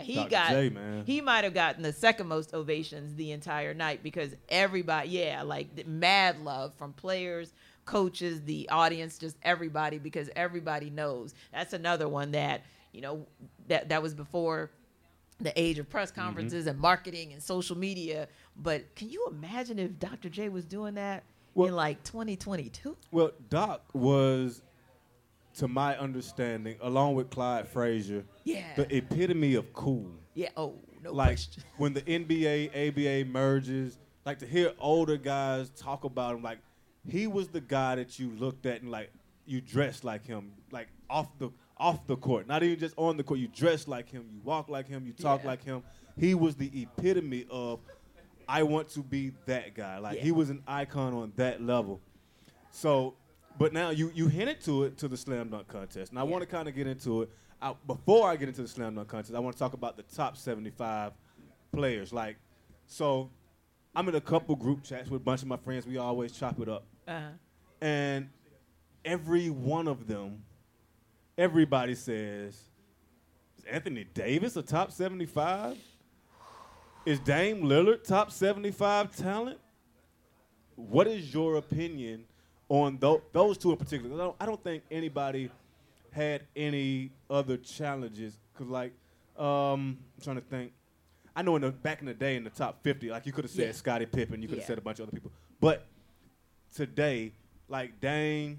he might have gotten the second most ovations the entire night because everybody, mad love from players, coaches, the audience, just everybody, because everybody knows. That's another one that that was before the age of press conferences and marketing and social media. But can you imagine if Dr. J was doing that in like 2022? Well, Doc was, to my understanding, along with Clyde Frazier, the epitome of cool. Yeah, no question. When the NBA, ABA merges, like to hear older guys talk about him, like he was the guy that you looked at and like you dressed like him, like off the court, not even just on the court. You dress like him, you walk like him, you talk like him. He was the epitome of, I want to be that guy. Like he was an icon on that level. So, but now you hinted to the slam dunk contest, and I want to kind of get into it. Before I get into the slam dunk contest, I want to talk about the top 75 players. Like, so I'm in a couple group chats with a bunch of my friends. We always chop it up, and every one of them. Everybody says, is Anthony Davis a top 75? Is Dame Lillard top 75 talent? What is your opinion on those two in particular? I don't think anybody had any other challenges. Because, I'm trying to think. I know back in the day in the top 50, like you could have said Scottie Pippen, you could have said a bunch of other people. But today, like Dame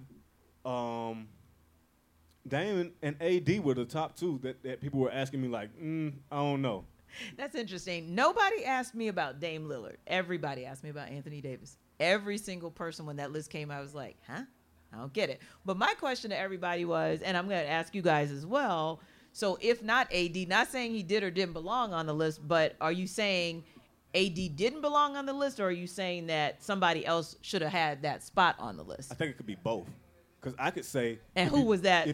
and AD were the top two that people were asking me like, I don't know. That's interesting. Nobody asked me about Dame Lillard. Everybody asked me about Anthony Davis. Every single person when that list came, I was like, huh? I don't get it. But my question to everybody was, and I'm going to ask you guys as well, so if not AD, not saying he did or didn't belong on the list, but are you saying AD didn't belong on the list, or are you saying that somebody else should have had that spot on the list? I think it could be both. Because I could say. And who was that?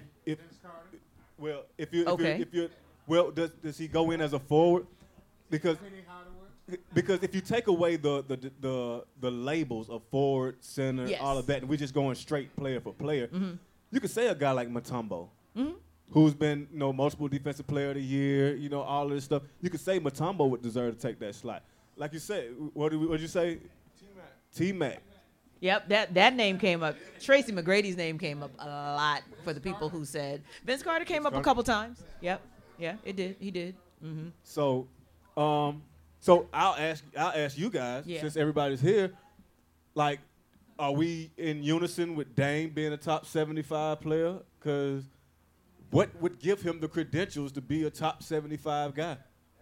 Does he go in as a forward? Because because if you take away the labels of forward, center, Yes. all of that, and we're just going straight player for player, you could say a guy like Mutombo, Mm-hmm. who's been multiple defensive player of the year, all of this stuff. You could say Mutombo would deserve to take that slot. Like you said, what did you say? T-Mac. Yep, that name came up. Tracy McGrady's name came up a lot for the people who said Vince Carter came up a couple times. Yep, yeah, it did. He did. Mm-hmm. So, I'll ask you guys, Yeah. since everybody's here, like, are we in unison with Dame being a top 75 player? Because what would give him the credentials to be a top 75 guy?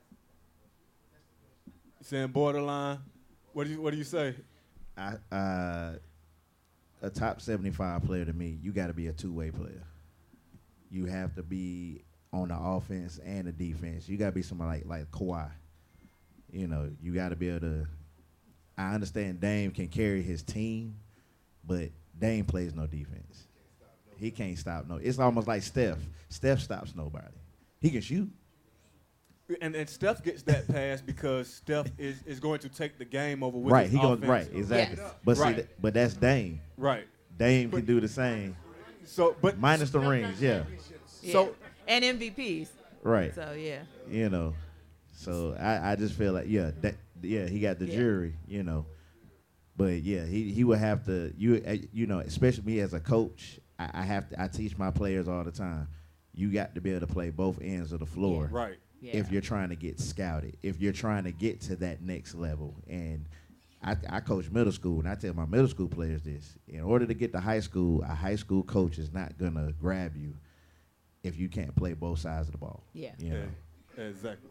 You saying borderline? What do you say? A top 75 player to me, you got to be a two-way player. You have to be on the offense and the defense. You got to be somebody like Kawhi. You got to be able to. I understand Dame can carry his team, but Dame plays no defense. He can't stop no. It's almost like Steph. Steph stops nobody. He can shoot. And Steph gets that pass because Steph is going to take the game over with Right, his he goes offense. right, exactly. Yes. But Right. see, but that's Dame. Right. Dame can do the same, So, but minus the rings. Yeah, Yeah. So- and MVPs. right. So yeah. So I just feel like he got the Yeah. jury. But yeah, he would have to especially me as a coach. I teach my players all the time. You got to be able to play both ends of the floor. right. Yeah. If you're trying to get scouted, if you're trying to get to that next level. And I coach middle school, and I tell my middle school players this. In order to get to high school, a high school coach is not going to grab you if you can't play both sides of the ball. Yeah. You know? Yeah, exactly.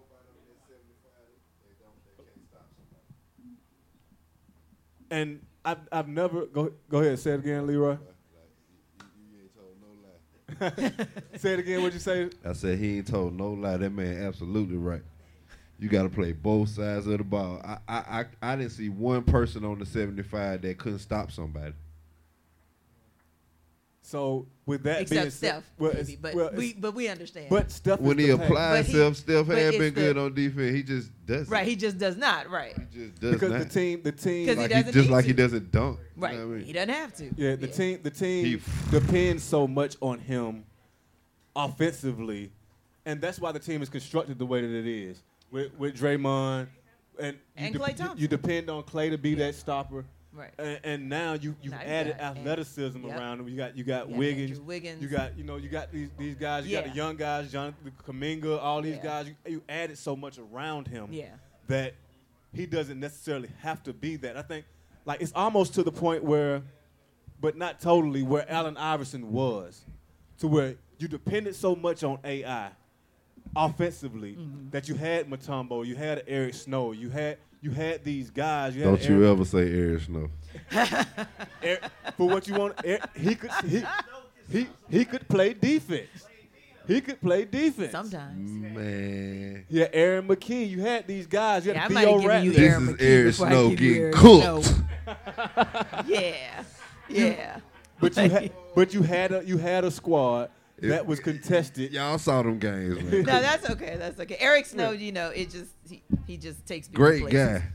And I've never go ahead, say it again, Leroy. Say it again. What'd you say? I said he ain't told no lie. That man absolutely right. You got to play both sides of the ball. I didn't see one person on the 75 that couldn't stop somebody. So with that Except being Steph, said, well, maybe, it's- but we understand. but Steph When is he the pass. applied But he- himself, Steph but had it's been the- good on defense. He just doesn't. right, he just does not. Right, He just does because not. the team 'Cause he like doesn't just need like to. he doesn't dunk. You right. know what I mean? He doesn't have to. Yeah, the team He- depends so much on him offensively, and that's why the team is constructed the way that it is. With Draymond and Klay Thompson. you depend on Klay to be that stopper. Right. And now you've Now you added got- athleticism yep. around him. You got Yeah, Wiggins. Andrew Wiggins. You got these guys. You got Yeah. the young guys, Jonathan Kuminga, all these Yeah. guys. You added so much around him Yeah. that he doesn't necessarily have to be that. I think like it's almost to the point where, but not totally, where Allen Iverson was, to where you depended so much on AI offensively that you had Mutombo, you had Eric Snow, you had these guys. You had Don't you ever say Eric Snow. for what you want. He could play defense. He could play defense. Sometimes. Man. Yeah, Aaron McKee. You had these guys. You Yeah, I had might Theo have given you Ratner. This Aaron is McKee Eric before I Snow give you getting Eric cooked. Snow. Yeah. But you had a squad that was contested. Y'all saw them games, man. No, that's okay. That's okay. Eric Snow, it just he just takes people Great places. guy.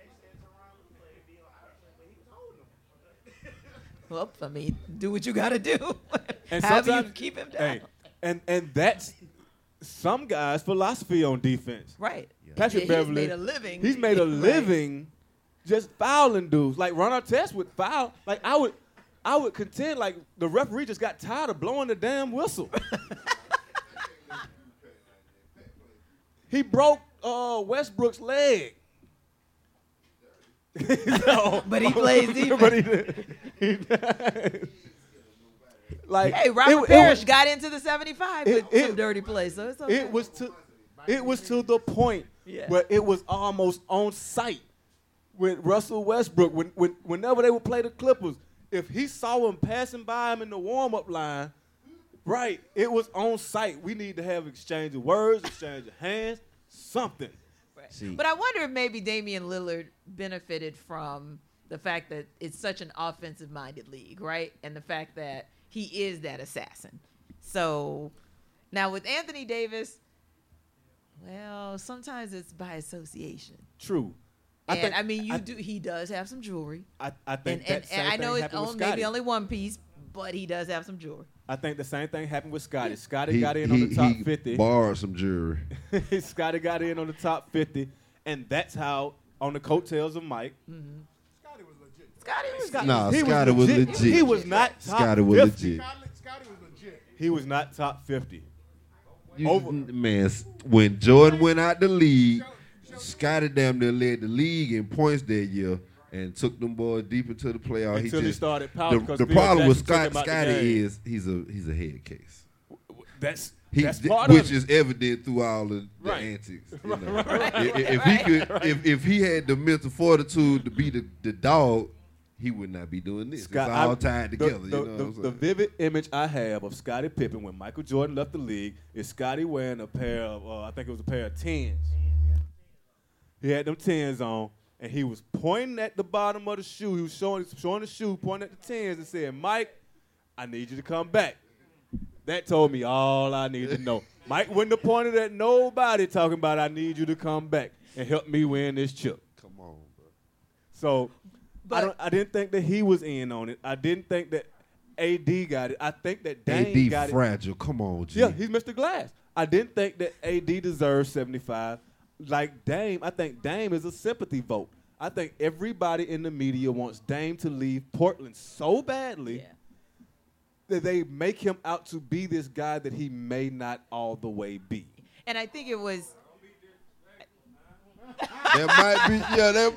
Well, I mean, do what you got to do. And Have you sometimes- keep him down. Hey, and that's some guys' philosophy on defense. Right. Patrick Yeah, Beverly. He's made a living. He's made a Right. living just fouling dudes. Like Ron Artest would foul. Like I would contend like the referee just got tired of blowing the damn whistle. He broke Westbrook's leg. So- But he plays defense. But like Hey, Robert it- Parrish got into the 75 with it- some dirty plays, so it's okay. It was to the point Yeah. where it was almost on site with Russell Westbrook. Whenever they would play the Clippers, if he saw him passing by him in the warm-up line, right, it was on site. We need to have exchange of words, exchange of hands, something. Right. See. But I wonder if maybe Damian Lillard benefited from the fact that it's such an offensive-minded league, right? And the fact that he is that assassin. So now with Anthony Davis, well, sometimes it's by association. True. He does have some jewelry. I think And that same I know thing it's happened with maybe Scotty. only one piece, but he does have some jewelry. I think the same thing happened with Scotty. Scotty got in on the top 50. Borrowed some jewelry. Scotty got in on the top 50, and that's how, on the coattails of Mike. Scotty was Scotty was legit. He was not top Scotty was 50. legit. Scotty was legit. He was not top 50. Man, when Jordan went out the league, Scotty damn near led the league in points that year and took them boys deep into the playoffs. Until he started pouting because The Phil problem with Jackson took him out the Scotty game. is he's a head case. That's Which part of it. is evident through all the Right. antics. You know? If he could, if he had the mental fortitude to be the dog, he would not be doing this. Scott, it's all I- tied the- together. The, you know what the, I'm the saying? vivid image I have of Scottie Pippen when Michael Jordan left the league is Scotty wearing a pair of, I think it was a pair of 10s. He had them 10s on, and he was pointing at the bottom of the shoe. He was showing the shoe, pointing at the 10s and saying, Mike, I need you to come back. That told me all I needed to know. Mike wouldn't have pointed at nobody talking about I need you to come back and help me win this chip. Come on, bro. So I didn't think that he was in on it. I didn't think that AD got it. I think that Dame got AD it. fragile. Come on, G. Yeah, he's Mr. Glass. I didn't think that AD deserves 75. Like Dame, I think Dame is a sympathy vote. I think everybody in the media wants Dame to leave Portland so badly that they make him out to be this guy that he may not all the way be. And I think it was. That might be, that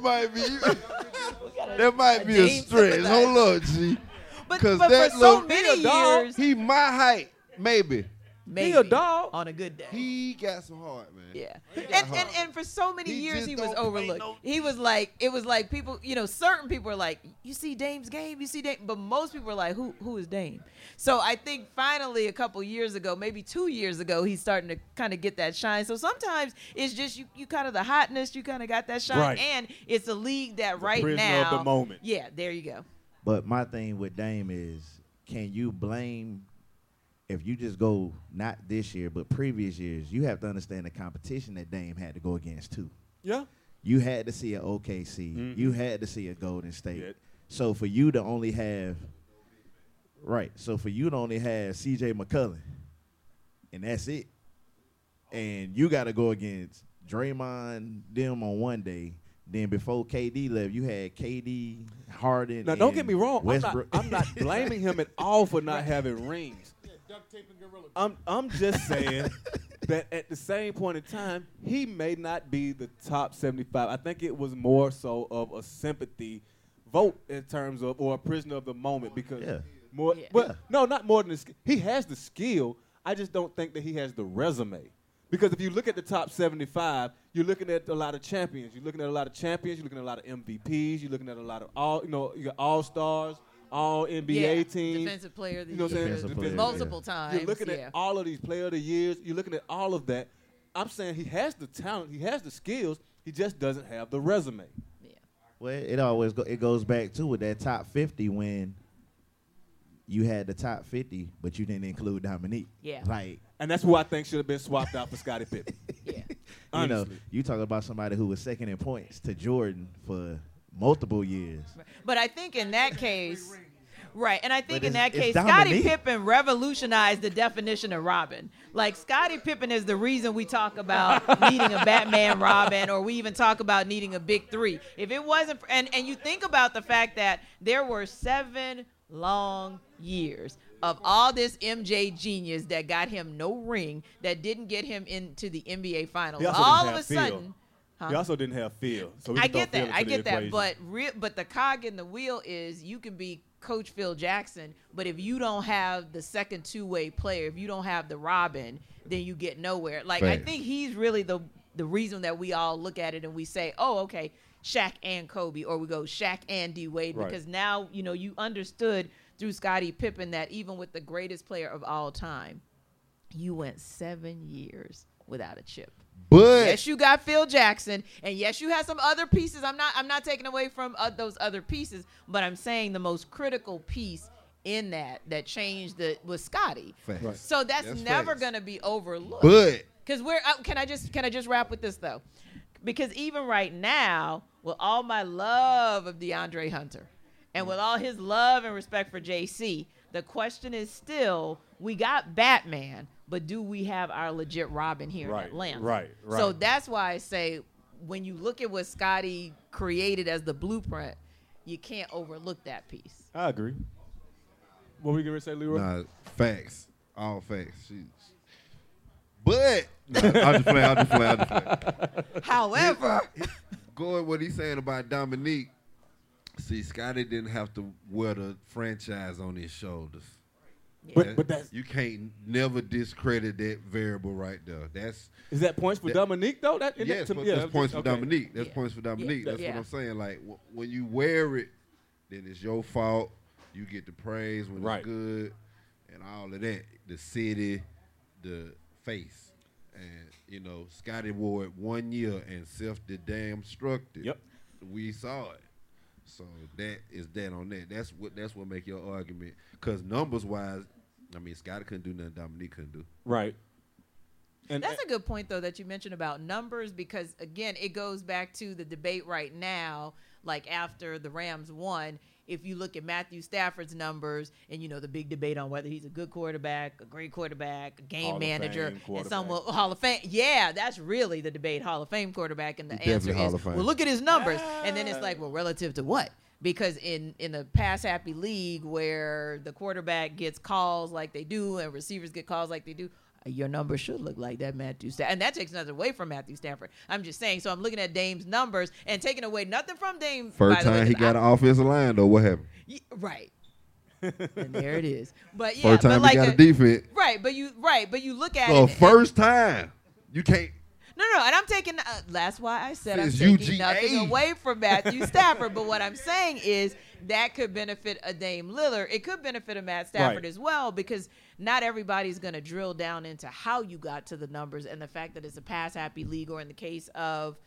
might be a Dame stretch. sympathizer. Hold on, G. But Because for that so little many dog, years, he my height, maybe. maybe, He a dog. on a good day. He got some heart, man. Yeah, He got and heart. for so many He years just he was don't play overlooked. no He was like, it was like people, certain people were like, you see Dame's game, you see Dame, but most people were like, who is Dame? So I think finally a couple years ago, maybe 2 years ago, he's starting to kind of get that shine. So sometimes it's just you kind of the hotness, you kind of got that shine, Right. and it's a league that right prisoner now, of the moment. Yeah, there you go. But my thing with Dame is, can you blame, if you just go not this year but previous years, you have to understand the competition that Dame had to go against too. Yeah. You had to see an OKC. Mhm. You had to see a Golden State. Yeah. So for you to only have, CJ McCollum, and that's it. And you got to go against Draymond, them on one day. Then before KD left, you had KD, Harden. Now, don't and get me wrong. Westbrook. I'm not blaming him at all for not having rings. Duct tape and gorilla. I'm just saying that at the same point in time, he may not be the top 75. I think it was more so of a sympathy vote in terms of, or a prisoner of the moment, because Yeah. more. Yeah. Well, no, not more than the skill. He has the skill. I just don't think that he has the resume. Because if you look at the top 75, you're looking at a lot of champions. You're looking at a lot of champions. You're looking at a lot of MVPs. You're looking at a lot of you got all-stars, all NBA teams. Defensive player of the You know what I'm saying? year, Defensive player, multiple times. You're looking yeah. at all of these player of the years. You're looking at all of that. I'm saying he has the talent. He has the skills. He just doesn't have the resume. Well, it goes back to with that top 50 when you had the top 50, but you didn't include Dominique. Yeah. Like, And that's who I think should have been swapped out for Scottie Pippen. Yeah. Honestly. you talk about somebody who was second in points to Jordan for multiple years. But I think in that case, right, and I think But in that it's case, Dominique. Scottie Pippen revolutionized the definition of Robin. Like, Scottie Pippen is the reason we talk about needing a Batman Robin, or we even talk about needing a big three. If it wasn't, and you think about the fact that there were 7 long years of all this MJ genius that got him no ring, that didn't get him into the NBA Finals. He also didn't All of have a Phil. sudden, He also didn't have Phil. So we I can throw get Phil that. into I the get that. equation. But the cog in the wheel is you can be Coach Phil Jackson, but if you don't have the second two-way player, if you don't have the Robin, then you get nowhere. Like, I Facts. think he's really the reason that we all look at it and we say, oh, okay, Shaq and Kobe, or we go Shaq and D Wade, Right. because now you understood through Scottie Pippen that even with the greatest player of all time, you went 7 years without a chip. But Yes, you got Phil Jackson, and yes, you had some other pieces. I'm not taking away from those other pieces, but I'm saying the most critical piece in that changed was Scotty. Facts. Right. So that's That's never facts. going to be overlooked. But Because can I just wrap with this though? Because even right now, with all my love of DeAndre Hunter and with all his love and respect for JC, the question is still, we got Batman, but do we have our legit Robin here in Atlanta? Right. So that's why I say when you look at what Scotty created as the blueprint, you can't overlook that piece. I agree. What were you going to say, Leroy? Nah, facts. All facts. But I'll just play. However, Going what he's saying about Dominique, see, Scotty didn't have to wear the franchise on his shoulders. But that's you can't never discredit that variable right there. is that points for Dominique though? That's points for Dominique. That's points for Dominique. That's Yeah. what I'm saying. Like when you wear it, then it's your fault. You get the praise when it's good, and all of that. The city, the face, and Scotty wore it 1 year and self the damn structed. Yep, we saw it. So that is that on that. That's what make your argument. Because numbers wise, I mean, Scotty couldn't do nothing Dominique couldn't do. Right. And that's a good point, though, that you mentioned about numbers, because, again, it goes back to the debate right now, like after the Rams won. If you look at Matthew Stafford's numbers and, the big debate on whether he's a good quarterback, a great quarterback, a game manager, and some Hall of Fame. Yeah, that's really the debate, Hall of Fame quarterback. And the answer is, well, look at his numbers. And then it's like, well, relative to what? Because in a pass-happy league where the quarterback gets calls like they do and receivers get calls like they do, your numbers should look like that Matthew Stafford. And that takes nothing away from Matthew Stafford. I'm just saying. So I'm looking at Dame's numbers and taking away nothing from Dame. First time he got an offensive line, though, what happened? Right. And there it is. But yeah, first time but he got a defense. Right, but you look at so it. First time. You can't. No, and I'm taking. That's why I said I'm It's taking UGA. nothing away from Matthew Stafford. But what I'm saying is that could benefit a Dame Lillard. It could benefit a Matt Stafford as well, because not everybody's going to drill down into how you got to the numbers and the fact that it's a pass-happy league, or in the case of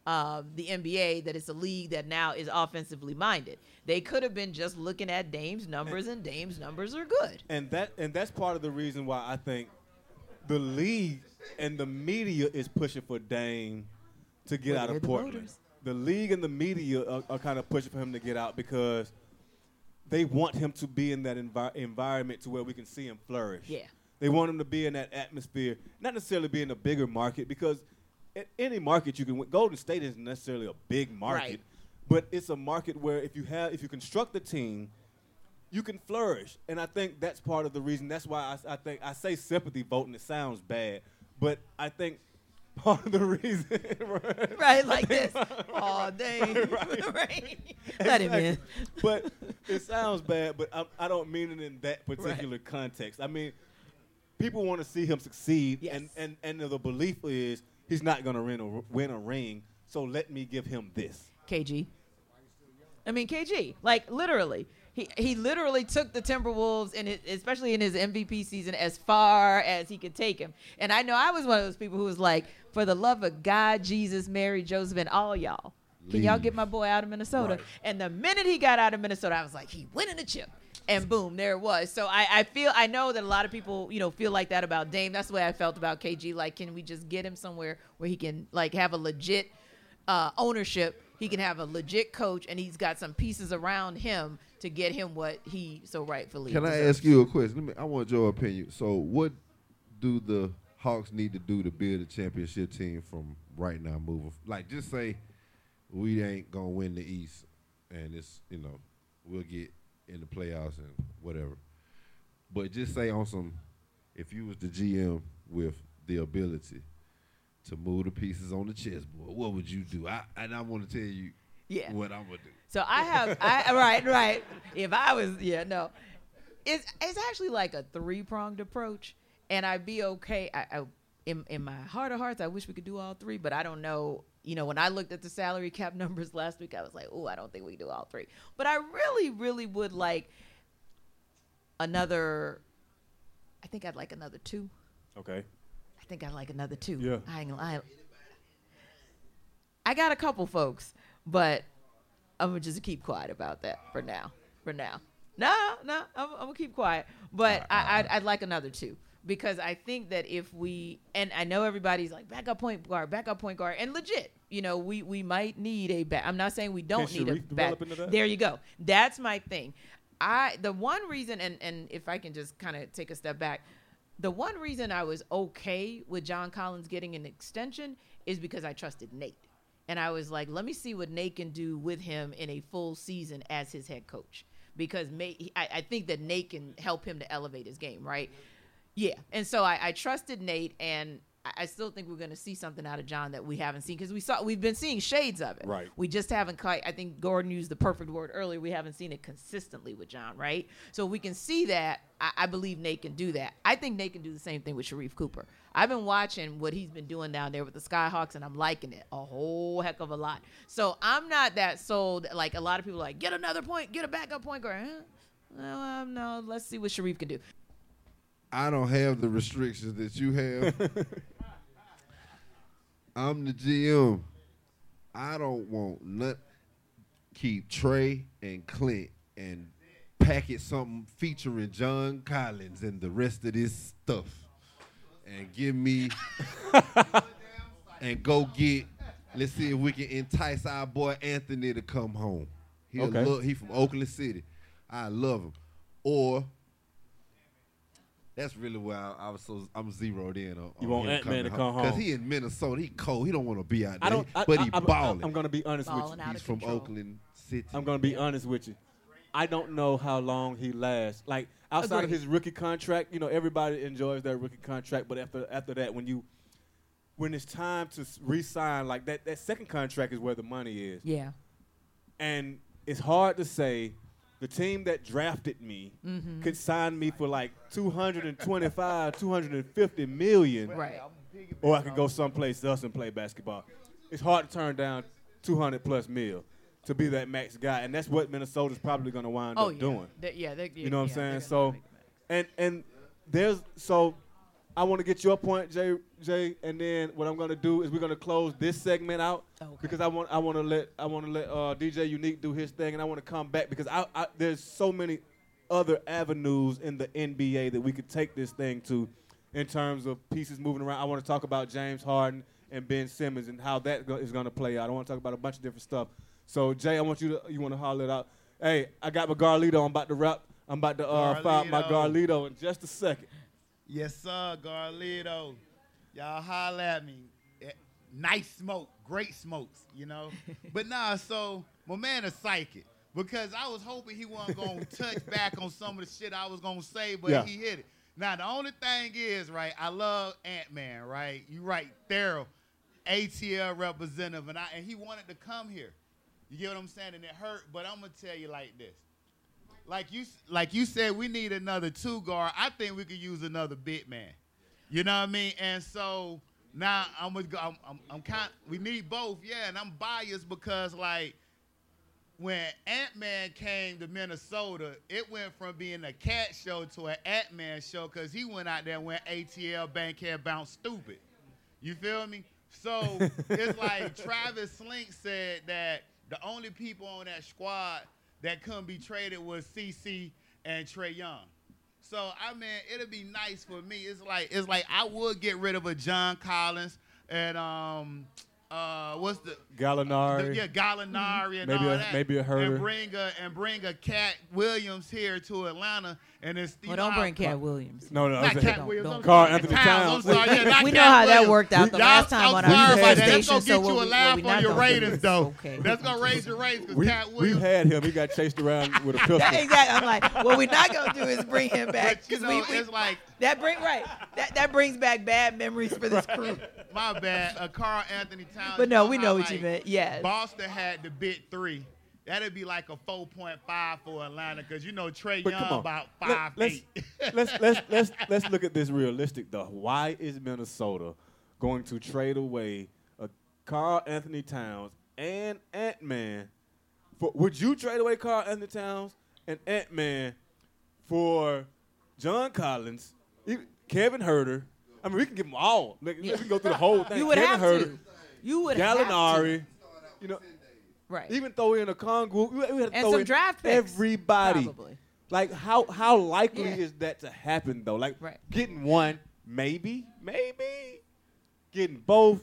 the NBA, that it's a league that now is offensively minded. They could have been just looking at Dame's numbers, and Dame's numbers are good. And that's part of the reason why I think the league and the media is pushing for Dame to get out of Portland. The league and the media are kind of pushing for him to get out because they want him to be in that environment to where we can see him flourish. Yeah. They want him to be in that atmosphere, not necessarily be in a bigger market, because at any market you can win. Golden State isn't necessarily a big market, but it's a market where if you construct the team, you can flourish. And I think that's part of the reason. That's why I think I say sympathy vote, and it sounds bad, but I think part of the reason, right, like this. Oh, dang. Right. Let him in. But it sounds bad, but I don't mean it in that particular context. I mean, people want to see him succeed, and the belief is he's not going to win a ring, so let me give him this. KG. I mean, KG. Like, literally. He literally took the Timberwolves, especially in his MVP season, as far as he could take him. And I know I was one of those people who was like, for the love of God, Jesus, Mary, Joseph, and all y'all, can y'all get my boy out of Minnesota? Right. And the minute he got out of Minnesota, I was like, he winning the chip. And boom, there it was. So I know that a lot of people, feel like that about Dame. That's the way I felt about KG. Like, can we just get him somewhere where he can, like, have a legit ownership? He can have a legit coach, and he's got some pieces around him to get him what he so rightfully deserves. Can I ask you a question? I want your opinion. So what do the Hawks need to do to build a championship team from right now moving? Like, just say we ain't going to win the East, and it's, we'll get in the playoffs and whatever. But just say on some, if you was the GM with the ability to move the pieces on the chessboard, what would you do? And I want to tell you what I'm going to do. So right. If I was, it's actually like a 3-pronged approach, and I'd be okay. In my heart of hearts, I wish we could do all 3, but I don't know. When I looked at the salary cap numbers last week, I was like, oh, I don't think we can do all 3. But I really, really would like another. I think I'd like another 2. Okay. I think I'd like another 2. Yeah. I got a couple folks, but I'm gonna just keep quiet about that for now. No, I'm gonna keep quiet. But I'd like another 2, because I think that if we, and I know everybody's like backup point guard, and legit, we might need a back. I'm not saying we don't Can need a Sharif back. develop into that? There you go. That's my thing. The one reason, and if I can just kind of take a step back, the one reason I was okay with John Collins getting an extension is because I trusted Nate. And I was like, let me see what Nate can do with him in a full season as his head coach. Because I think that Nate can help him to elevate his game, right? Yeah. And so I trusted Nate, and I still think we're going to see something out of John that we haven't seen, because we've been seeing shades of it. Right. We just haven't quite, I think Gordon used the perfect word earlier, we haven't seen it consistently with John, right? So we can see that. I believe Nate can do that. I think Nate can do the same thing with Sharif Cooper. I've been watching what he's been doing down there with the Skyhawks, and I'm liking it a whole heck of a lot. So I'm not that sold. Like, a lot of people are like, get another point, get a backup point guard. No, let's see what Sharif can do. I don't have the restrictions that you have. I'm the GM. I don't want nothing. Keep Trey and Clint and packet something featuring John Collins and the rest of this stuff. And give me and go get. Let's see if we can entice our boy Anthony to come home. He from Oakland City. I love him. Or that's really where I'm zeroed in on. You want Ant-Man to come home because he in Minnesota. He cold. He don't want to be out there. But he balling. I'm gonna be honest with Balling you. out He's of from control. Oakland City. I'm gonna be honest with you. I don't know how long he lasts. Like, outside of Agreed. his rookie contract, everybody enjoys their rookie contract. But after that, when it's time to re-sign, like that second contract is where the money is. Yeah. And it's hard to say the team that drafted me could sign me for like 225, 250 million, Right. or I could go someplace else and play basketball. It's hard to turn down 200 plus mil to be that max guy, and that's what Minnesota's probably going to wind up doing. You know what I'm saying? So, and there's I want to get your point, Jay, and then what I'm going to do is we're going to close this segment out because I want to let DJ Unique do his thing, and I want to come back because there's so many other avenues in the NBA that we could take this thing to in terms of pieces moving around. I want to talk about James Harden and Ben Simmons and how that is going to play out. I want to talk about a bunch of different stuff. So, Jay, I want you want to holler it out. Hey, I got my Garlito. I'm about to rap. I'm about to fire my Garlito in just a second. Yes, sir, Garlito. Y'all holler at me. Nice smoke, great smokes, But so my man is psychic because I was hoping he wasn't going to touch back on some of the shit I was going to say, but he hit it. Now, the only thing is, right, I love Ant-Man, right? You right, Thero, ATL representative, and he wanted to come here. You get what I'm saying? And it hurt, but I'm going to tell you like this. Like you said, we need another two guard. I think we could use another big man. You know what I mean? And so now we need both, and I'm biased because like when Ant-Man came to Minnesota, it went from being a cat show to an Ant-Man show because he went out there and went ATL Bankhead bounced stupid. You feel me? So it's like Travis Slink said that the only people on that squad that couldn't be traded was CC and Trae Young. So I mean, it'll be nice for me. It's like I would get rid of a John Collins and what's the Gallinari. Gallinari and Maybe all a- that. maybe a Herder. And bring a Cat Williams here to Atlanta and it's Don't bring Cat Williams. No, Not I'm Cat saying Williams. I'm Carl sorry. Anthony Towns. I'm sorry. Yeah, not We Cat know how that Williams. worked out the last time on our I'm sorry about that. station, That's so gonna get you a what laugh we on not your gonna do ratings, is- though. okay. That's gonna raise your ratings because Cat We've Williams. had him. He got chased around with a pistol. Exactly. I'm like, what we're not gonna do is bring him back But, it's like that brings back bad memories for this crew. my bad. Carl Anthony Towns. But no, we know what how, you like, meant. Yes. Boston had the big three. That'd be like a 4.5 for Atlanta because Trae But Young come on, about Let- 5'8". let's look at this realistic though. Why is Minnesota going to trade away a Carl Anthony Towns and Ant-Man? Would you trade away Carl Anthony Towns and Ant-Man for John Collins, Kevin Herter? I mean, we can give them all. We can go through the whole thing. You would Kevin have Herter, to. You would have to. Gallinari. Right. Even throw in a Congu, we had to And throw some in draft picks, everybody. probably. Like how likely Yeah. is that to happen though? Like Right. getting one, maybe. Getting both,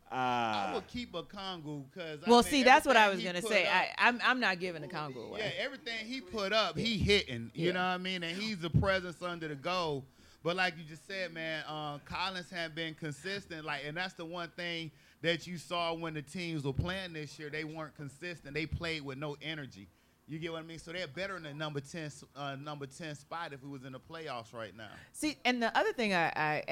I would keep a Kongu because. Well, see, that's what I was gonna say. I'm not giving a Kongu away. Yeah, everything he put up, he hitting. You know what I mean? And he's a presence under the goal. But like you just said, man, Collins had been consistent. And that's the one thing that you saw when the teams were playing this year. They weren't consistent. They played with no energy. You get what I mean? So they're better than the number 10 spot if we was in the playoffs right now. See, and the other thing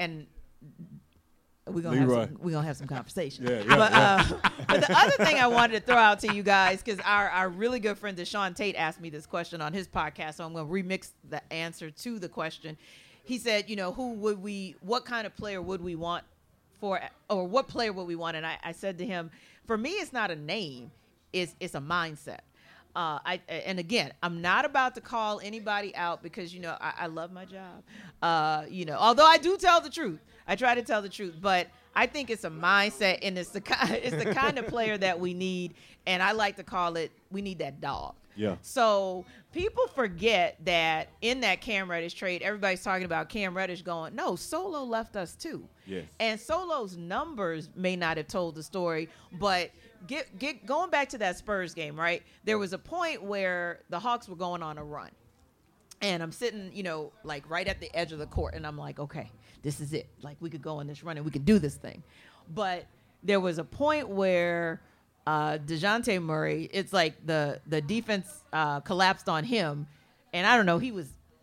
we're gonna have some conversation. But the other thing I wanted to throw out to you guys, because our really good friend Deshaun Tate asked me this question on his podcast, so I'm gonna remix the answer to the question. He said, what kind of player would we want or what player would we want? And I said to him, for me, it's not a name, it's a mindset. And again, I'm not about to call anybody out because, I love my job. Although I do tell the truth, I try to tell the truth, but I think it's a mindset and it's the kind of player that we need. And I like to call it, we need that dog. Yeah. So people forget that in that Cam Reddish trade, everybody's talking about Cam Reddish going, no, Solo left us too. Yes. And Solo's numbers may not have told the story, but going back to that Spurs game, right? There was a point where the Hawks were going on a run. And I'm sitting, right at the edge of the court. And I'm like, okay, this is it. Like, we could go on this run and we could do this thing. But there was a point where DeJounte Murray, it's like the defense collapsed on him. And I don't know, we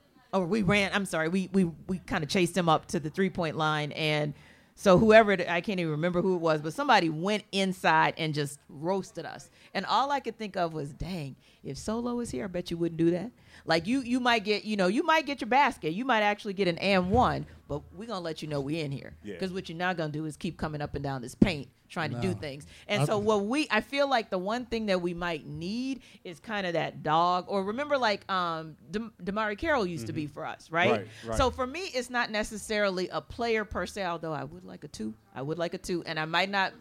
kind of chased him up to the 3-point line. And so I can't even remember who it was, but somebody went inside and just roasted us. And all I could think of was, dang, if Solo was here, I bet you wouldn't do that. Like you might get, you might get your basket. You might actually get an and one, but we're going to let you know we in here. Because what you're not going to do is keep coming up and down this paint trying to do things. And I feel like the one thing that we might need is kind of that dog. Or remember like Damari Carroll used to be for us, right? So for me, it's not necessarily a player per se, although I would like a two. And I might not.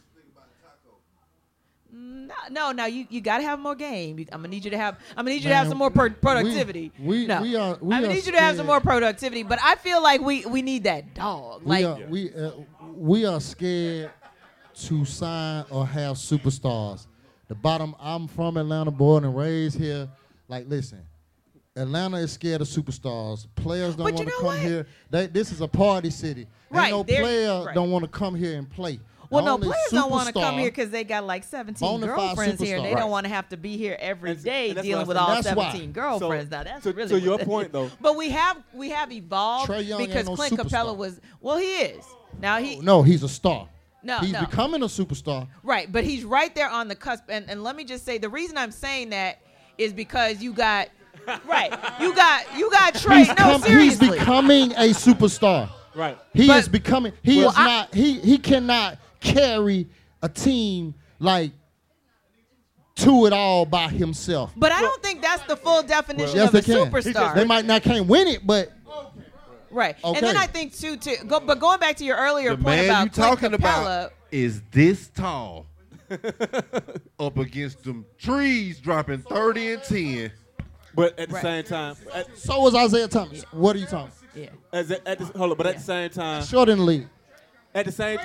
No, you got to have more game. I'm gonna need you to have some more productivity. I'm gonna need you to have some more productivity. But I feel like we need that dog. We are scared to sign or have superstars. I'm from Atlanta, born and raised here. Like, listen, Atlanta is scared of superstars. Players don't want to come here. This is a party city. Right. No player don't want to come here and play. Well, no, players don't want to come here because they got like 17 girlfriends here. And they don't want to have to be here every day dealing with all 17 girlfriends. Now, that's really to your point, though. But we have evolved because Clint Capella was, he is. Now he's a star. He's No. becoming a superstar. Right, but he's right there on the cusp. And let me just say, the reason I'm saying that is because you got Trey. Seriously. He's becoming a superstar. Right. He cannot carry a team to it all by himself. But I don't think that's the full definition of a superstar. They can't win it, but right. Okay. And then I think but going back to your earlier point about Clint Capella, is this tall up against them trees dropping 30 and 10. But at the same time, so was Isaiah Thomas. What are you talking? Yeah. At the same time, short in the league. At the same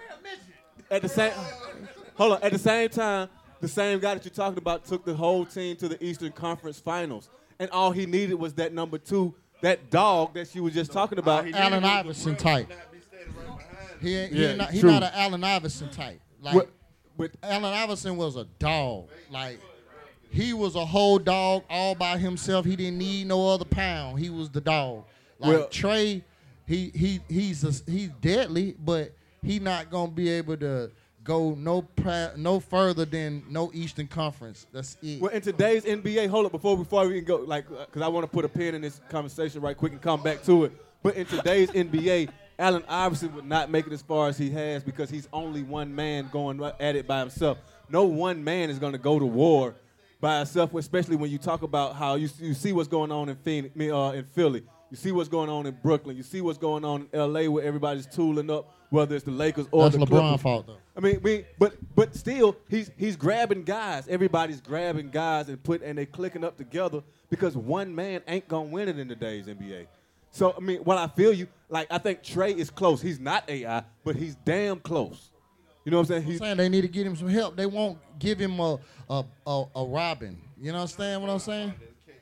time, the same guy that you're talking about took the whole team to the Eastern Conference Finals, and all he needed was that number 2, that dog that you were just talking about. Allen Iverson type. He's not an Allen Iverson type. Allen Iverson was a dog. He was a whole dog all by himself. He didn't need no other pound. He was the dog. Trey, he's deadly, but he's not gonna be able to go no further than no Eastern Conference. That's it. Well, in today's NBA, hold up before we can go, because I want to put a pin in this conversation right quick and come back to it. But in today's NBA, Allen Iverson would not make it as far as he has because he's only one man going at it by himself. No one man is going to go to war by himself, especially when you talk about how you see what's going on in Philly. You see what's going on in Brooklyn. You see what's going on in L.A. where everybody's tooling up, whether it's the Lakers or the Clippers. That's LeBron's fault, though. I mean, but still, he's grabbing guys. Everybody's grabbing guys and they clicking up together because one man ain't gonna win it in today's NBA. So I mean, while I feel you, I think Trey is close. He's not AI, but he's damn close. You know what I'm saying? I'm saying they need to get him some help. They won't give him a Robin. You understand what I'm saying?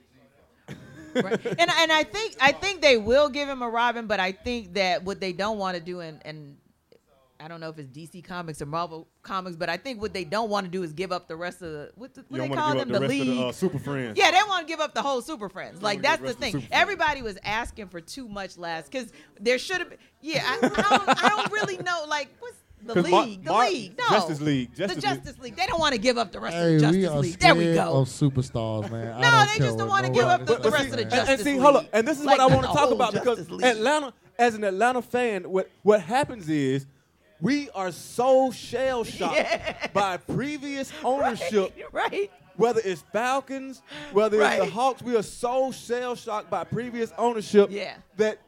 Right. And I think they will give him a Robin, but I think that what they don't want to do, and I don't know if it's DC Comics or Marvel Comics, but I think what they don't want to do is give up the rest of the what they call them, the league, of the, Super Friends. Yeah, they want to give up the whole Super Friends. Like that's the thing. Everybody was asking for too much last because there should have been. Yeah, I don't really know. Like what's the league? The league, no, Justice League, the Justice League. They don't want to give up the rest of the Justice League. There we go. Of superstars, man. No, they just don't want to give up the rest of the Justice League. And see, hold up. And this is what I want to talk about because Justice League. Atlanta, as an Atlanta fan, what happens is we are so shell shocked by previous ownership. Right. Whether it's Falcons, whether it's the Hawks, we are so shell shocked by previous ownership that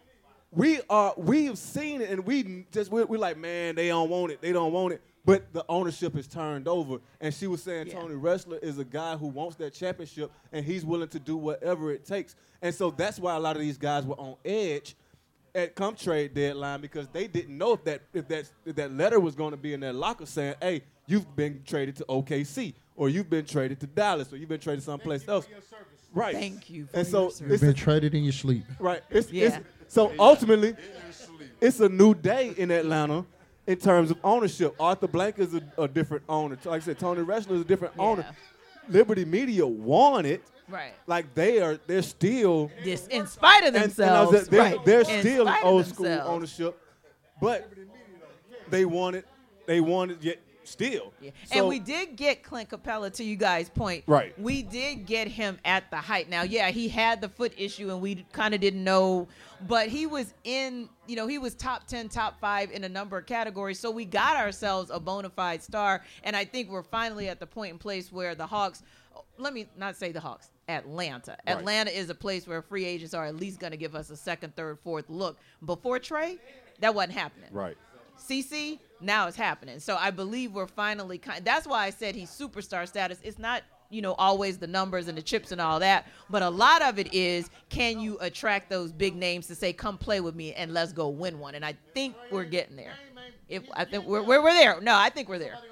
we've seen it and we're like, man, they don't want it. They don't want it. But the ownership is turned over. And she was saying Tony Wrestler is a guy who wants that championship and he's willing to do whatever it takes. And so that's why a lot of these guys were on edge at come trade deadline because they didn't know if that letter was going to be in their locker saying, hey, you've been traded to OKC or you've been traded to Dallas or you've been traded someplace else. Right. Thank you. And so you've been traded in your sleep. Right. So ultimately, it's a new day in Atlanta in terms of ownership. Arthur Blank is a different owner. Like I said, Tony Wrestler is a different owner. Liberty Media won it. Right. Like they're still in spite of themselves. They're still in old school ownership, but they want it yet still. Yeah. So, and we did get Clint Capella, to you guys' point. Right. We did get him at the height. Now, he had the foot issue, and we kind of didn't know, but he was he was top 10, top 5 in a number of categories. So we got ourselves a bona fide star, and I think we're finally at the point and place where the Hawks. Let me not say the Hawks. Atlanta. Right. Atlanta is a place where free agents are at least going to give us a second, third, fourth look. Before Trey, that wasn't happening. Right. CC, now it's happening. So I believe we're finally that's why I said he's superstar status. It's not, always the numbers and the chips and all that, but a lot of it is, can you attract those big names to say, come play with me and let's go win one? And I think we're getting there. I think we're there. No, I think we're there.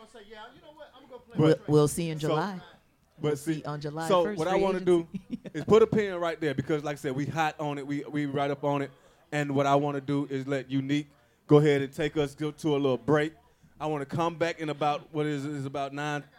We'll see in July. But see, on July 1st. So what I want to do is put a pin right there because, like I said, we hot on it. We right up on it. And what I want to do is let Unique go ahead and take us to a little break. I want to come back in about, it's about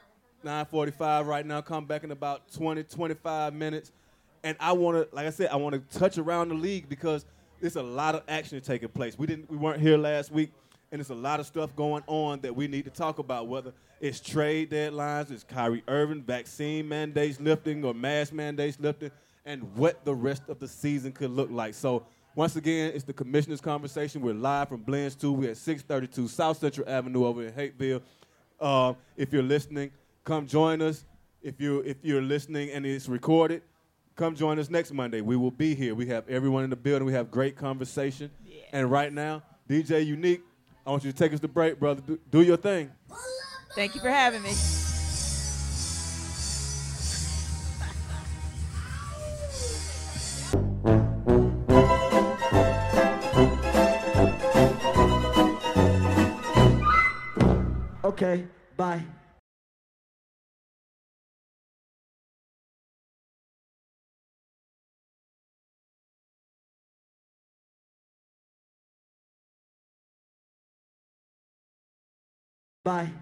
9:45 right now. Come back in about 20, 25 minutes. And I want to, like I said, I want to touch around the league because there's a lot of action taking place. We weren't here last week, and there's a lot of stuff going on that we need to talk about, whether it's trade deadlines, it's Kyrie Irving, vaccine mandates lifting or mask mandates lifting, and what the rest of the season could look like. So, once again, it's the Commissioner's Conversation. We're live from Blends 2. We're at 632 South Central Avenue over in Hapeville. If you're listening, come join us. If you're listening and it's recorded, come join us next Monday. We will be here. We have everyone in the building. We have great conversation. Yeah. And right now, DJ Unique, I want you to take us to break, brother. Do your thing. Thank you for having me. Okay, bye. Bye.